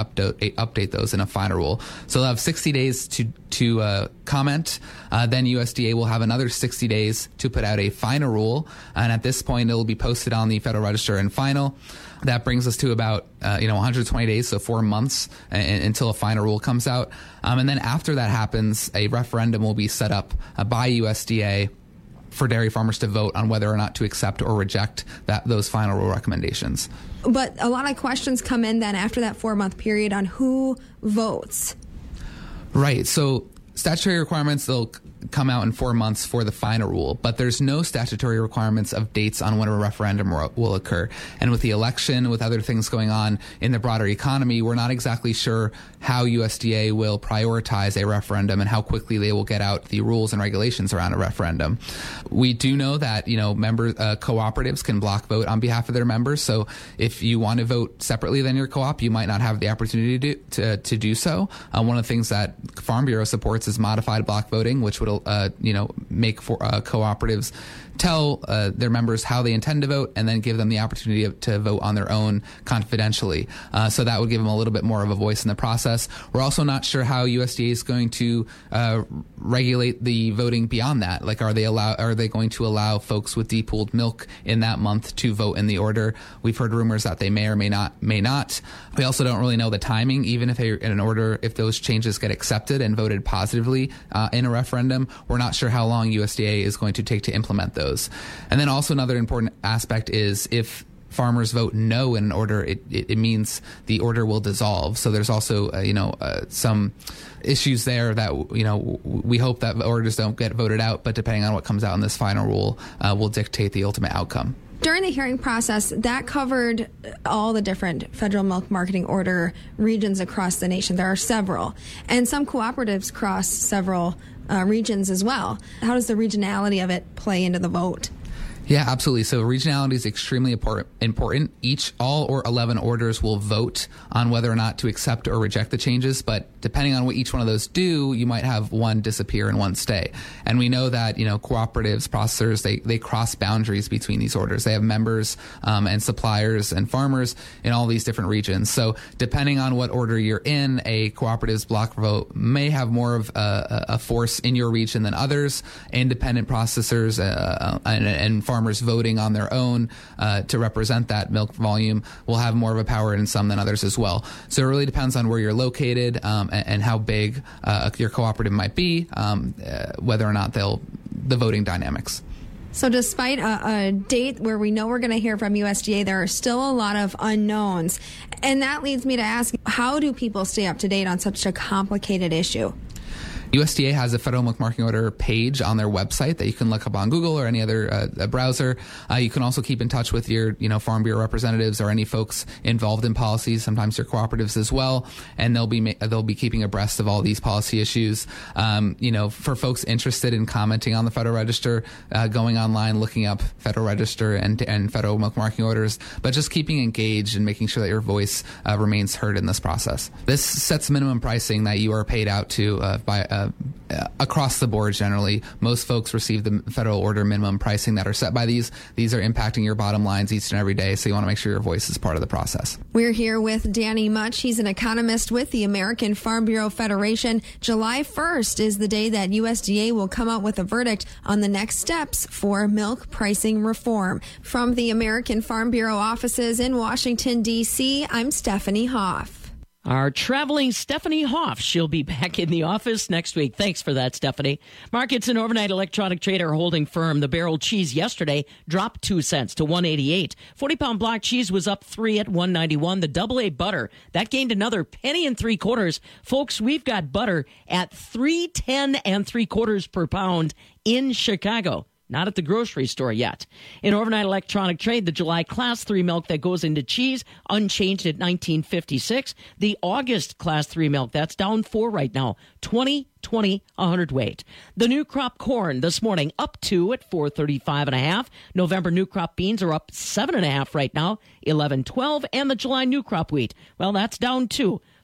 S14: update update those in a final rule. So they'll have sixty days to to uh, comment. Uh, then U S D A will have another sixty days to put out a final rule, and at this point, it will be posted on the Federal Register and final. That brings us to about uh, you know one hundred twenty days, so four months uh, until a final rule comes out. Um, and then after that happens, a referendum will be set up uh, by U S D A for dairy farmers to vote on whether or not to accept or reject that those final rule recommendations.
S9: But a lot of questions come in then after that four-month period on who votes.
S14: Right. So statutory requirements, they'll come out in four months for the final rule, but there's no statutory requirements of dates on when a referendum will occur. And with the election, with other things going on in the broader economy, we're not exactly sure how U S D A will prioritize a referendum and how quickly they will get out the rules and regulations around a referendum. We do know that, you know, member uh, cooperatives can block vote on behalf of their members. So if you want to vote separately than your co-op, you might not have the opportunity to do, to, to do so. Uh, one of the things that Farm Bureau supports is modified block voting, which would Uh, you know, make for uh, cooperatives tell uh, their members how they intend to vote and then give them the opportunity to vote on their own confidentially. Uh, so that would give them a little bit more of a voice in the process. We're also not sure how U S D A is going to uh, regulate the voting beyond that. Like, are they allow? Are they going to allow folks with depooled milk in that month to vote in the order? We've heard rumors that they may or may not. May not. We also don't really know the timing. Even if they, in an order, if those changes get accepted and voted positively uh, in a referendum, we're not sure how long U S D A is going to take to implement those. And then also another important aspect is if farmers vote no in an order, it, it, it means the order will dissolve. So there's also, uh, you know, uh, some issues there that, you know, we hope that orders don't get voted out, but depending on what comes out in this final rule, uh, will dictate the ultimate outcome.
S9: During the hearing process, that covered all the different federal milk marketing order regions across the nation. There are several, and some cooperatives cross several uh, regions as well. How does the regionality of it play into the vote?
S14: Yeah, absolutely. So regionality is extremely important. Each, all or eleven orders will vote on whether or not to accept or reject the changes. But depending on what each one of those do, you might have one disappear and one stay. And we know that, you know, cooperatives, processors, they, they cross boundaries between these orders. They have members um, and suppliers and farmers in all these different regions. So depending on what order you're in, a cooperative's block vote may have more of a, a force in your region than others. Independent processors uh, and, and farmers Farmers voting on their own uh, to represent that milk volume will have more of a power in some than others as well. So it really depends on where you're located um, and, and how big uh, your cooperative might be, um, uh, whether or not they'll the voting dynamics.
S9: So despite a, a date where we know we're going to hear from U S D A, there are still a lot of unknowns. And that leads me to ask, how do people stay up to date on such a complicated issue?
S14: U S D A has a federal milk marketing order page on their website that you can look up on Google or any other uh, browser. Uh, you can also keep in touch with your, you know, Farm Bureau representatives or any folks involved in policies, sometimes your cooperatives as well, and they'll be they'll be keeping abreast of all these policy issues. Um, you know, for folks interested in commenting on the Federal Register, uh, going online, looking up Federal Register and and federal milk marketing orders, but just keeping engaged and making sure that your voice uh, remains heard in this process. This sets minimum pricing that you are paid out to uh, by uh, Uh, across the board. Generally, most folks receive the federal order minimum pricing that are set by these. These are impacting your bottom lines each and every day, so you want to make sure your voice is part of the process.
S9: We're here with Danny Much. He's an economist with the American Farm Bureau Federation. July first is the day that U S D A will come out with a verdict on the next steps for milk pricing reform. From the American Farm Bureau offices in Washington, D C, I'm Stephanie Hoff.
S8: Our traveling Stephanie Hoff. She'll be back in the office next week. Thanks for that, Stephanie. Markets and overnight electronic trade are holding firm. The barrel cheese yesterday dropped two cents to one eighty-eight. forty-pound block cheese was up three at one ninety-one. The double A butter, that gained another penny and three quarters. Folks, we've got butter at three ten and three quarters per pound in Chicago. Not at the grocery store yet. In overnight electronic trade, the July Class three milk that goes into cheese, unchanged at nineteen fifty-six. The August Class three milk, that's down four right now, twenty twenty a hundredweight. The new crop corn this morning up two at four thirty-five and a half. November new crop beans are up seven and a half right now, eleven twelve. And the July new crop wheat, well, that's down two,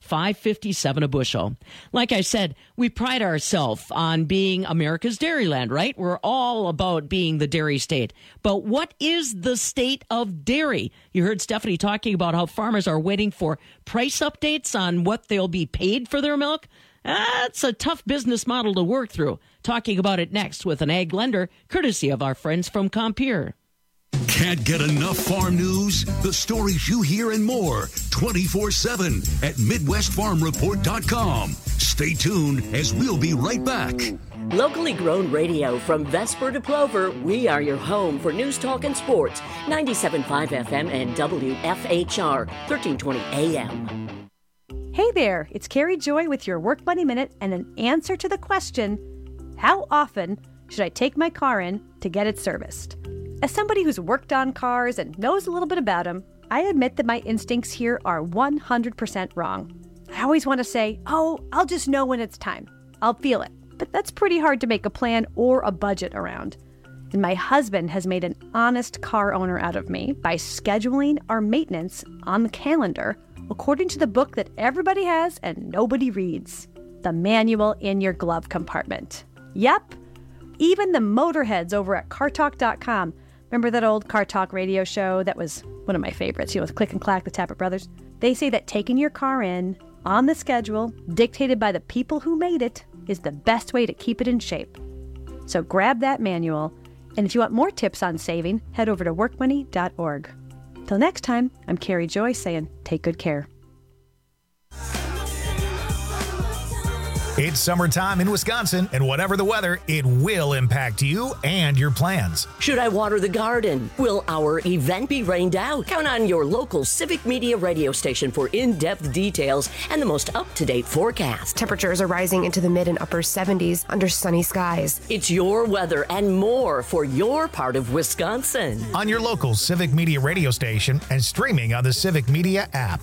S8: five fifty-seven a bushel. Like I said, we pride ourselves on being America's dairyland, right? We're all about being the dairy state. But what is the state of dairy? You heard Stephanie talking about how farmers are waiting for price updates on what they'll be paid for their milk. That's a tough business model to work through. Talking about it next with an ag lender, courtesy of our friends from Compeer.
S15: Can't get enough farm news? The stories you hear and more twenty-four seven at Midwest Farm Report dot com. Stay tuned as we'll be right back.
S21: Locally grown radio from Vesper to Plover, we are your home for news, talk, and sports. ninety-seven point five F M and W F H R, thirteen twenty A M.
S19: Hey there, it's Carrie Joy with your Work Money Minute and an answer to the question, how often should I take my car in to get it serviced? As somebody who's worked on cars and knows a little bit about them, I admit that my instincts here are one hundred percent wrong. I always want to say, oh, I'll just know when it's time. I'll feel it. But that's pretty hard to make a plan or a budget around. And my husband has made an honest car owner out of me by scheduling our maintenance on the calendar according to the book that everybody has and nobody reads, the manual in your glove compartment. Yep, even the motorheads over at car talk dot com. Remember that old Car Talk radio show that was one of my favorites, you know, with Click and Clack, the Tappet Brothers? They say that taking your car in on the schedule, dictated by the people who made it, is the best way to keep it in shape. So grab that manual, and if you want more tips on saving, head over to work money dot org. Till next time, I'm Carrie Joy saying, take good care.
S1: It's summertime in Wisconsin, and whatever the weather, it will impact you and your plans.
S21: Should I water the garden? Will our event be rained out? Count on your local Civic Media radio station for in-depth details and the most up-to-date forecast.
S20: Temperatures are rising into the mid and upper seventies under sunny skies.
S21: It's your weather and more for your part of Wisconsin.
S1: On your local Civic Media radio station and streaming on the Civic Media app.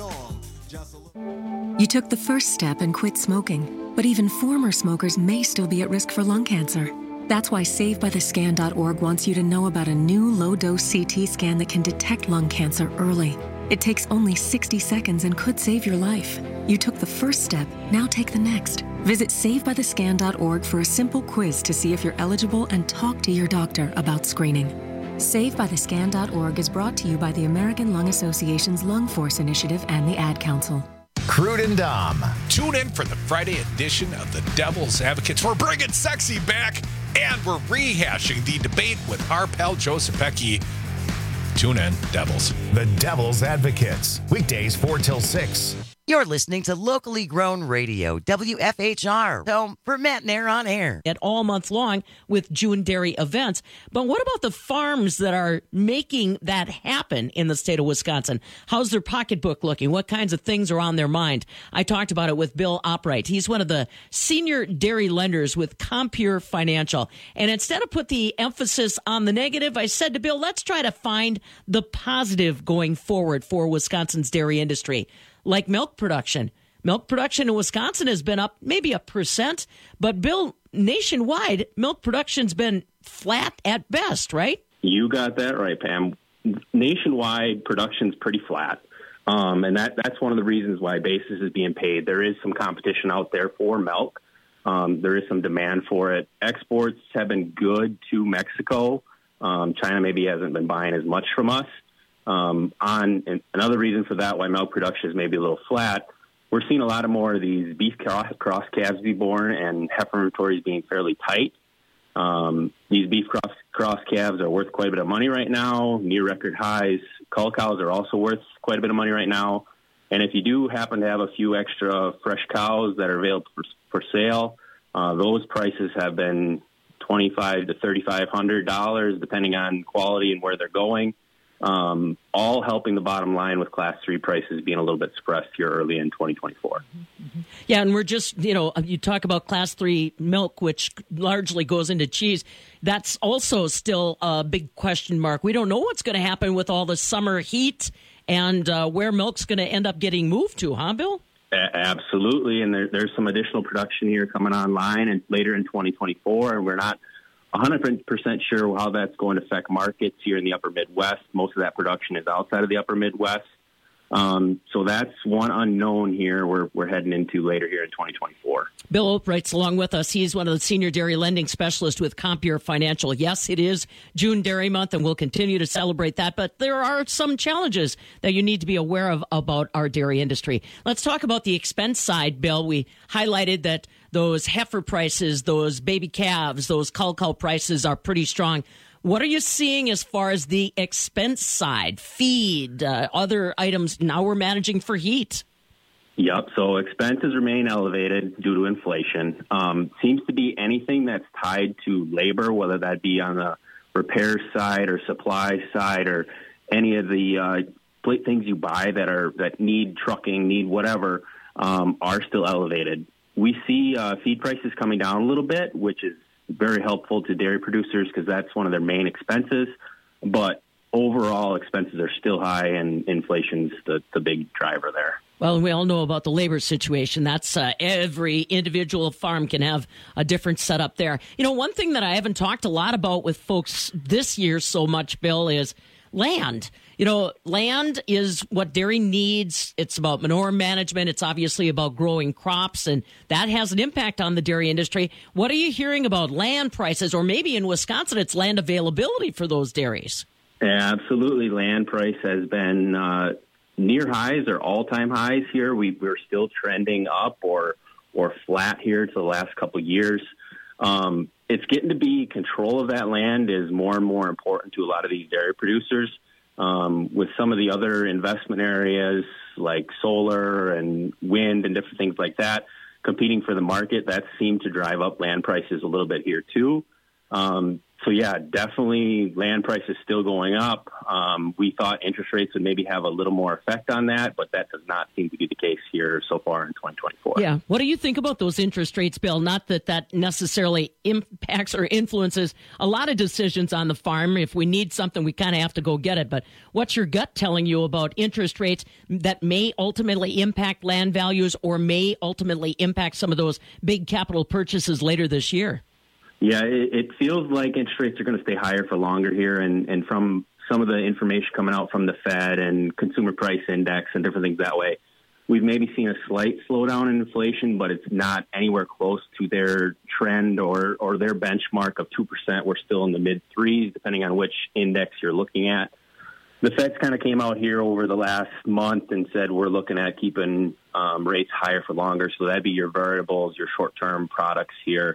S22: You took the first step and quit smoking, but even former smokers may still be at risk for lung cancer. That's why Save By The Scan dot org wants you to know about a new low-dose C T scan that can detect lung cancer early. It takes only sixty seconds and could save your life. You took the first step, now take the next. Visit Save By The Scan dot org for a simple quiz to see if you're eligible and talk to your doctor about screening. Save By The Scan dot org is brought to you by the American Lung Association's Lung Force Initiative and the Ad Council.
S1: Crude and Dom.
S23: Tune in for the Friday edition of the Devil's Advocates. We're bringing sexy back, and we're rehashing the debate with our pal Joe Sapecki. Tune in, Devils.
S1: The Devil's Advocates. Weekdays four till six.
S24: You're listening to locally grown radio, W F H R, home for Matt and Air on Air.
S8: At all month long with June Dairy events. But what about the farms that are making that happen in the state of Wisconsin? How's their pocketbook looking? What kinds of things are on their mind? I talked about it with Bill Opright. He's one of the senior dairy lenders with Compeer Financial. And instead of put the emphasis on the negative, I said to Bill, let's try to find the positive going forward for Wisconsin's dairy industry. Like milk production. Milk production in Wisconsin has been up maybe a percent, but Bill, nationwide, milk production's been flat at best, right?
S25: You got that right, Pam. Nationwide, production's pretty flat, um, and that, that's one of the reasons why basis is being paid. There is some competition out there for milk. Um, there is some demand for it. Exports have been good to Mexico. Um, China maybe hasn't been buying as much from us. Um, on and another reason for that, why milk production is maybe a little flat, we're seeing a lot of more of these beef cross, cross calves be born and heifer inventories being fairly tight. Um, these beef cross, cross calves are worth quite a bit of money right now, near record highs. Cull cows are also worth quite a bit of money right now. And if you do happen to have a few extra fresh cows that are available for, for sale, uh, those prices have been twenty-five to thirty-five hundred dollars, depending on quality and where they're going. Um, all helping the bottom line with class three prices being a little bit suppressed here early in twenty twenty-four.
S8: Yeah, and we're just, you know, you talk about class three milk, which largely goes into cheese. That's also still a big question mark. We don't know what's going to happen with all the summer heat and uh, where milk's going to end up getting moved to, huh, Bill?
S25: A- absolutely, and there, there's some additional production here coming online and later in twenty twenty-four, and we're not one hundred percent sure how that's going to affect markets here in the upper Midwest. Most of that production is outside of the upper Midwest. Um, so that's one unknown here we're, we're heading into later here in twenty twenty-four.
S8: Bill Opright's along with us. He's one of the senior dairy lending specialists with Compeer Financial. Yes, it is June Dairy Month, and we'll continue to celebrate that. But there are some challenges that you need to be aware of about our dairy industry. Let's talk about the expense side, Bill. We highlighted that those heifer prices, those baby calves, those cow-cow prices are pretty strong. What are you seeing as far as the expense side, feed, uh, other items? Now we're managing for heat.
S25: Yep. So expenses remain elevated due to inflation. Um, seems to be anything that's tied to labor, whether that be on the repair side or supply side or any of the uh, things you buy that are that need trucking, need whatever, um, are still elevated. We see uh, feed prices coming down a little bit, which is very helpful to dairy producers because that's one of their main expenses. But overall, expenses are still high, and inflation's the, the big driver there.
S8: Well, we all know about the labor situation. That's uh, every individual farm can have a different setup there. You know, one thing that I haven't talked a lot about with folks this year so much, Bill, is land. You know, land is what dairy needs. It's about manure management. It's obviously about growing crops, and that has an impact on the dairy industry. What are you hearing about land prices, or maybe in Wisconsin, it's land availability for those dairies?
S25: Yeah, absolutely. Land price has been uh, near highs or all-time highs here. We, we're still trending up or or flat here to the last couple of years. Um, it's getting to be control of that land is more and more important to a lot of these dairy producers. Um, with some of the other investment areas like solar and wind and different things like that competing for the market, that seemed to drive up land prices a little bit here too. Um, so yeah, definitely land prices still going up. Um, we thought interest rates would maybe have a little more effect on that, but that does not seem to be the case here so far in twenty twenty-four.
S8: Yeah. What do you think about those interest rates, Bill? Not that that necessarily impacts or influences a lot of decisions on the farm. If we need something, we kind of have to go get it. But what's your gut telling you about interest rates that may ultimately impact land values or may ultimately impact some of those big capital purchases later this year?
S25: Yeah, it, it feels like interest rates are going to stay higher for longer here. And, and from some of the information coming out from the Fed and consumer price index and different things that way, we've maybe seen a slight slowdown in inflation, but it's not anywhere close to their trend or, or their benchmark of two percent. We're still in the mid threes, depending on which index you're looking at. The Fed's kind of came out here over the last month and said we're looking at keeping um, rates higher for longer. So that'd be your variables, your short-term products here.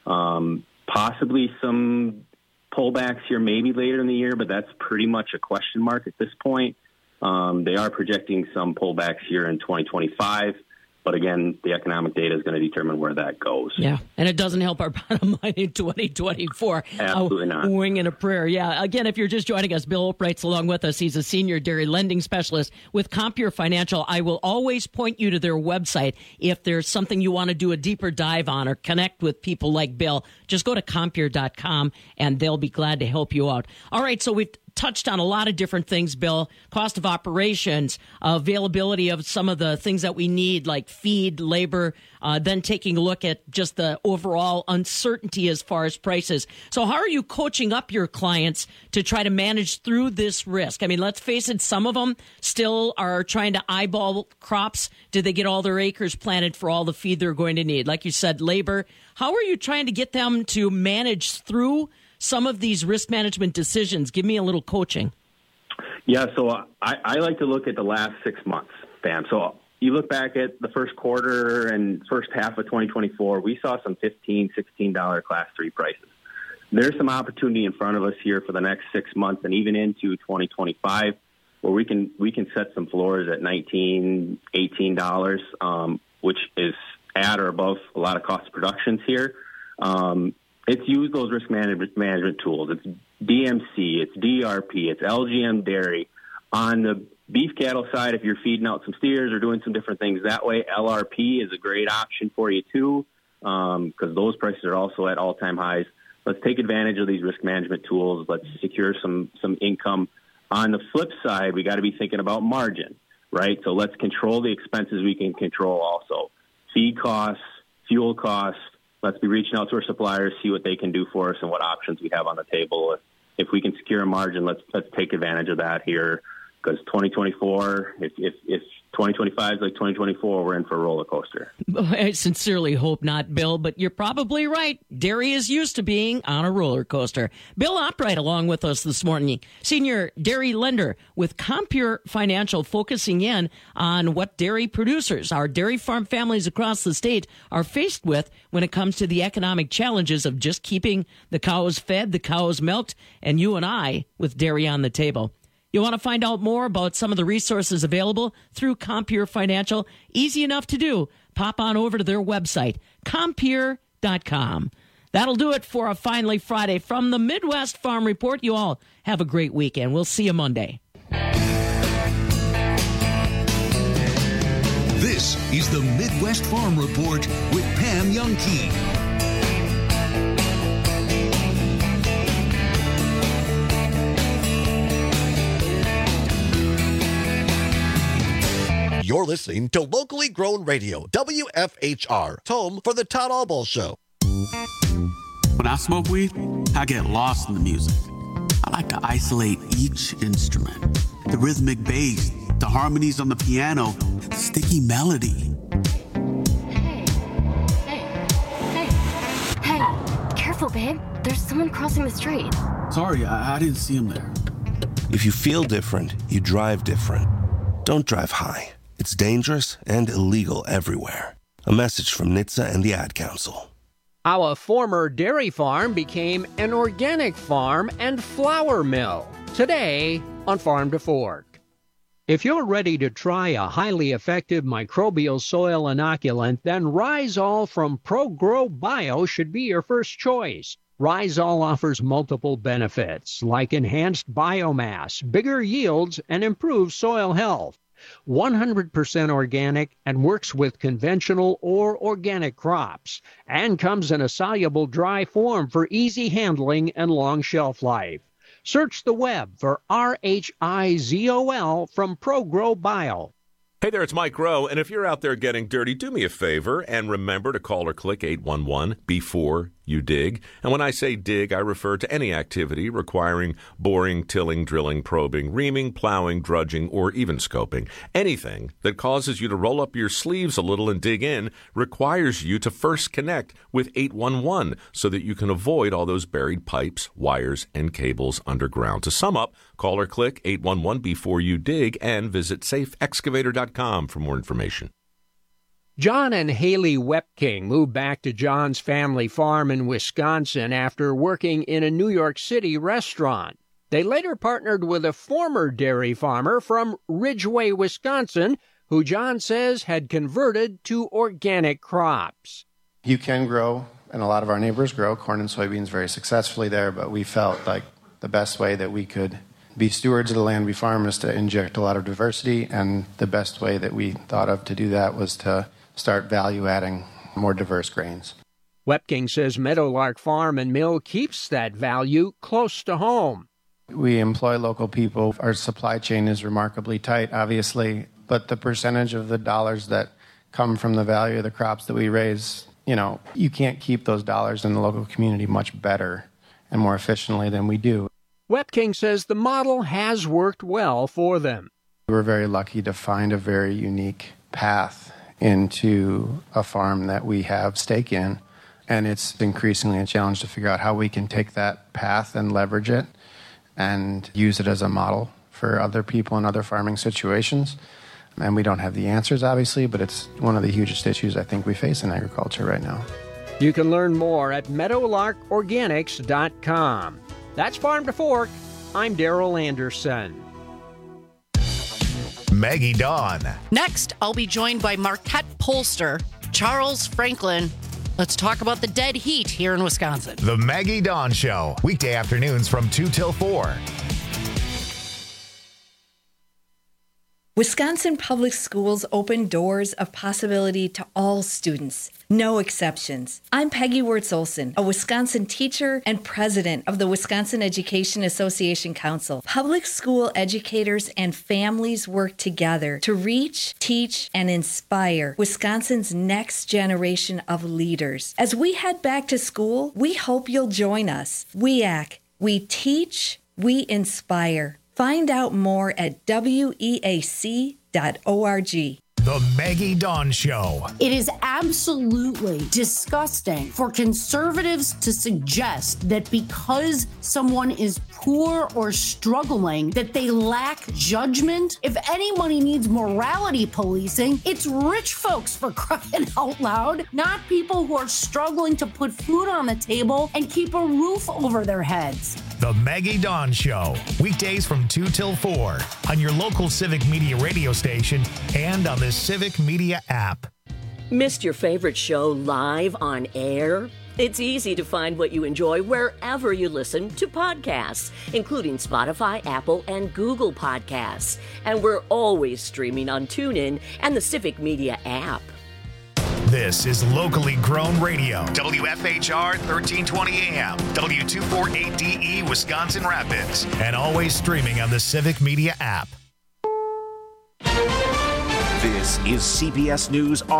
S25: Um, possibly some pullbacks here maybe later in the year, but that's pretty much a question mark at this point. Um, they are projecting some pullbacks here in twenty twenty-five. But again, the economic data is going to determine where that goes.
S8: Yeah, and it doesn't help our bottom line in twenty twenty-four.
S25: Absolutely not.
S8: A wing and a prayer. Yeah, again, if you're just joining us, Bill Opright's along with us. He's a senior dairy lending specialist with Compeer Financial. I will always point you to their website if there's something you want to do a deeper dive on or connect with people like Bill. Just go to compeer dot com, and they'll be glad to help you out. All right, so we've touched on a lot of different things, Bill. Cost of operations, availability of some of the things that we need, like feed, labor, uh, then taking a look at just the overall uncertainty as far as prices. So how are you coaching up your clients to try to manage through this risk? I mean, let's face it, some of them still are trying to eyeball crops. Did they get all their acres planted for all the feed they're going to need? Like you said, labor. How are you trying to get them to manage through some of these risk management decisions? Give me a little coaching.
S25: Yeah, so I, I like to look at the last six months, Pam. So you look back at the first quarter and first half of twenty twenty-four, we saw some fifteen dollars, sixteen dollars class three prices. There's some opportunity in front of us here for the next six months and even into twenty twenty-five where we can we can set some floors at nineteen dollars, eighteen dollars, um, which is at or above a lot of cost of productions here. Um, It's use those risk management management tools. It's D M C, it's D R P, it's L G M dairy. On the beef cattle side, if you're feeding out some steers or doing some different things that way, L R P is a great option for you too, because um, those prices are also at all-time highs. Let's take advantage of these risk management tools. Let's secure some some income. On the flip side, we got to be thinking about margin, right? So let's control the expenses we can control also. Feed costs, fuel costs. Let's be reaching out to our suppliers, see what they can do for us and what options we have on the table. If, if we can secure a margin, let's let's take advantage of that here because twenty twenty-four, if, if, if twenty twenty-five is like twenty twenty-four, we're in for a roller coaster.
S8: I sincerely hope not, Bill, but you're probably right. Dairy is used to being on a roller coaster. Bill Opright along with us this morning, senior dairy lender with Compure Financial, focusing in on what dairy producers, our dairy farm families across the state, are faced with when it comes to the economic challenges of just keeping the cows fed, the cows milked, and you and I with dairy on the table. You want to find out more about some of the resources available through Compure Financial? Easy enough to do. Pop on over to their website, compure dot com. That'll do it for a Finally Friday from the Midwest Farm Report. You all have a great weekend. We'll see you Monday.
S15: This is the Midwest Farm Report with Pam Youngkey.
S3: You're listening to locally grown radio, W F H R, home for the Todd Albaugh Show.
S4: When I smoke weed, I get lost in the music. I like to isolate each instrument, the rhythmic bass, the harmonies on the piano, the sticky melody.
S5: Hey, hey, hey, careful, babe. There's someone crossing the street.
S4: Sorry, I, I didn't see him there.
S7: If you feel different, you drive different. Don't drive high. It's dangerous and illegal everywhere. A message from N H T S A and the Ad Council.
S10: Our former dairy farm became an organic farm and flour mill. Today on Farm to Fork. If you're ready to try a highly effective microbial soil inoculant, then Rhizol from ProGrow Bio should be your first choice. Rhizol offers multiple benefits like enhanced biomass, bigger yields, and improved soil health. one hundred percent organic and works with conventional or organic crops, and comes in a soluble dry form for easy handling and long shelf life. Search the web for R H I Z O L from ProGrow Bio.
S11: Hey there, it's Mike Rowe, and if you're out there getting dirty, do me a favor and remember to call or click eight one one before you dig. And when I say dig, I refer to any activity requiring boring, tilling, drilling, probing, reaming, plowing, drudging, or even scoping. Anything that causes you to roll up your sleeves a little and dig in requires you to first connect with eight one one so that you can avoid all those buried pipes, wires, and cables underground. To sum up, call or click eight one one before you dig and visit safe excavator dot com for more information.
S10: John and Haley Wepking moved back to John's family farm in Wisconsin after working in a New York City restaurant. They later partnered with a former dairy farmer from Ridgeway, Wisconsin, who John says had converted to organic crops.
S26: You can grow, and a lot of our neighbors grow, corn and soybeans very successfully there, but we felt like the best way that we could be stewards of the land we farm is to inject a lot of diversity, and the best way that we thought of to do that was to start value-adding more diverse grains.
S10: Wepking says Meadowlark Farm and Mill keeps that value close to home.
S26: We employ local people. Our supply chain is remarkably tight, obviously, but the percentage of the dollars that come from the value of the crops that we raise, you know, you can't keep those dollars in the local community much better and more efficiently than we do.
S10: Wepking says the model has worked well for them.
S26: We're very lucky to find a very unique path into a farm that we have stake in, and it's increasingly a challenge to figure out how we can take that path and leverage it and use it as a model for other people in other farming situations. And we don't have the answers, obviously, but it's one of the hugest issues I think we face in agriculture right now.
S10: You can learn more at meadowlark organics dot com. That's Farm to Fork. I'm Daryl Anderson.
S1: Maggie Dawn.
S28: Next, I'll be joined by Marquette pollster Charles Franklin. Let's talk about the dead heat here in Wisconsin.
S1: The Maggie Dawn Show, weekday afternoons from two till four.
S29: Wisconsin Public Schools open doors of possibility to all students, no exceptions. I'm Peggy Wirtz-Olson, a Wisconsin teacher and president of the Wisconsin Education Association Council. Public school educators and families work together to reach, teach, and inspire Wisconsin's next generation of leaders. As we head back to school, we hope you'll join us. W E A C, we teach, we inspire. Find out more at W E A C dot org.
S1: The Maggie Dawn Show.
S2: It is absolutely disgusting for conservatives to suggest that because someone is poor or struggling, that they lack judgment. If anybody needs morality policing, it's rich folks, for crying out loud, not people who are struggling to put food on the table and keep a roof over their heads.
S1: The Maggie Dawn Show. Weekdays from two till four on your local Civic Media radio station and on the Civic Media app.
S21: Missed your favorite show live on air? It's easy to find what you enjoy wherever you listen to podcasts, including Spotify, Apple, and Google Podcasts. And we're always streaming on TuneIn and the Civic Media app.
S1: This is locally grown radio. W F H R thirteen twenty A M, W two forty-eight D E, Wisconsin Rapids, and always streaming on the Civic Media app.
S6: This is C B S News on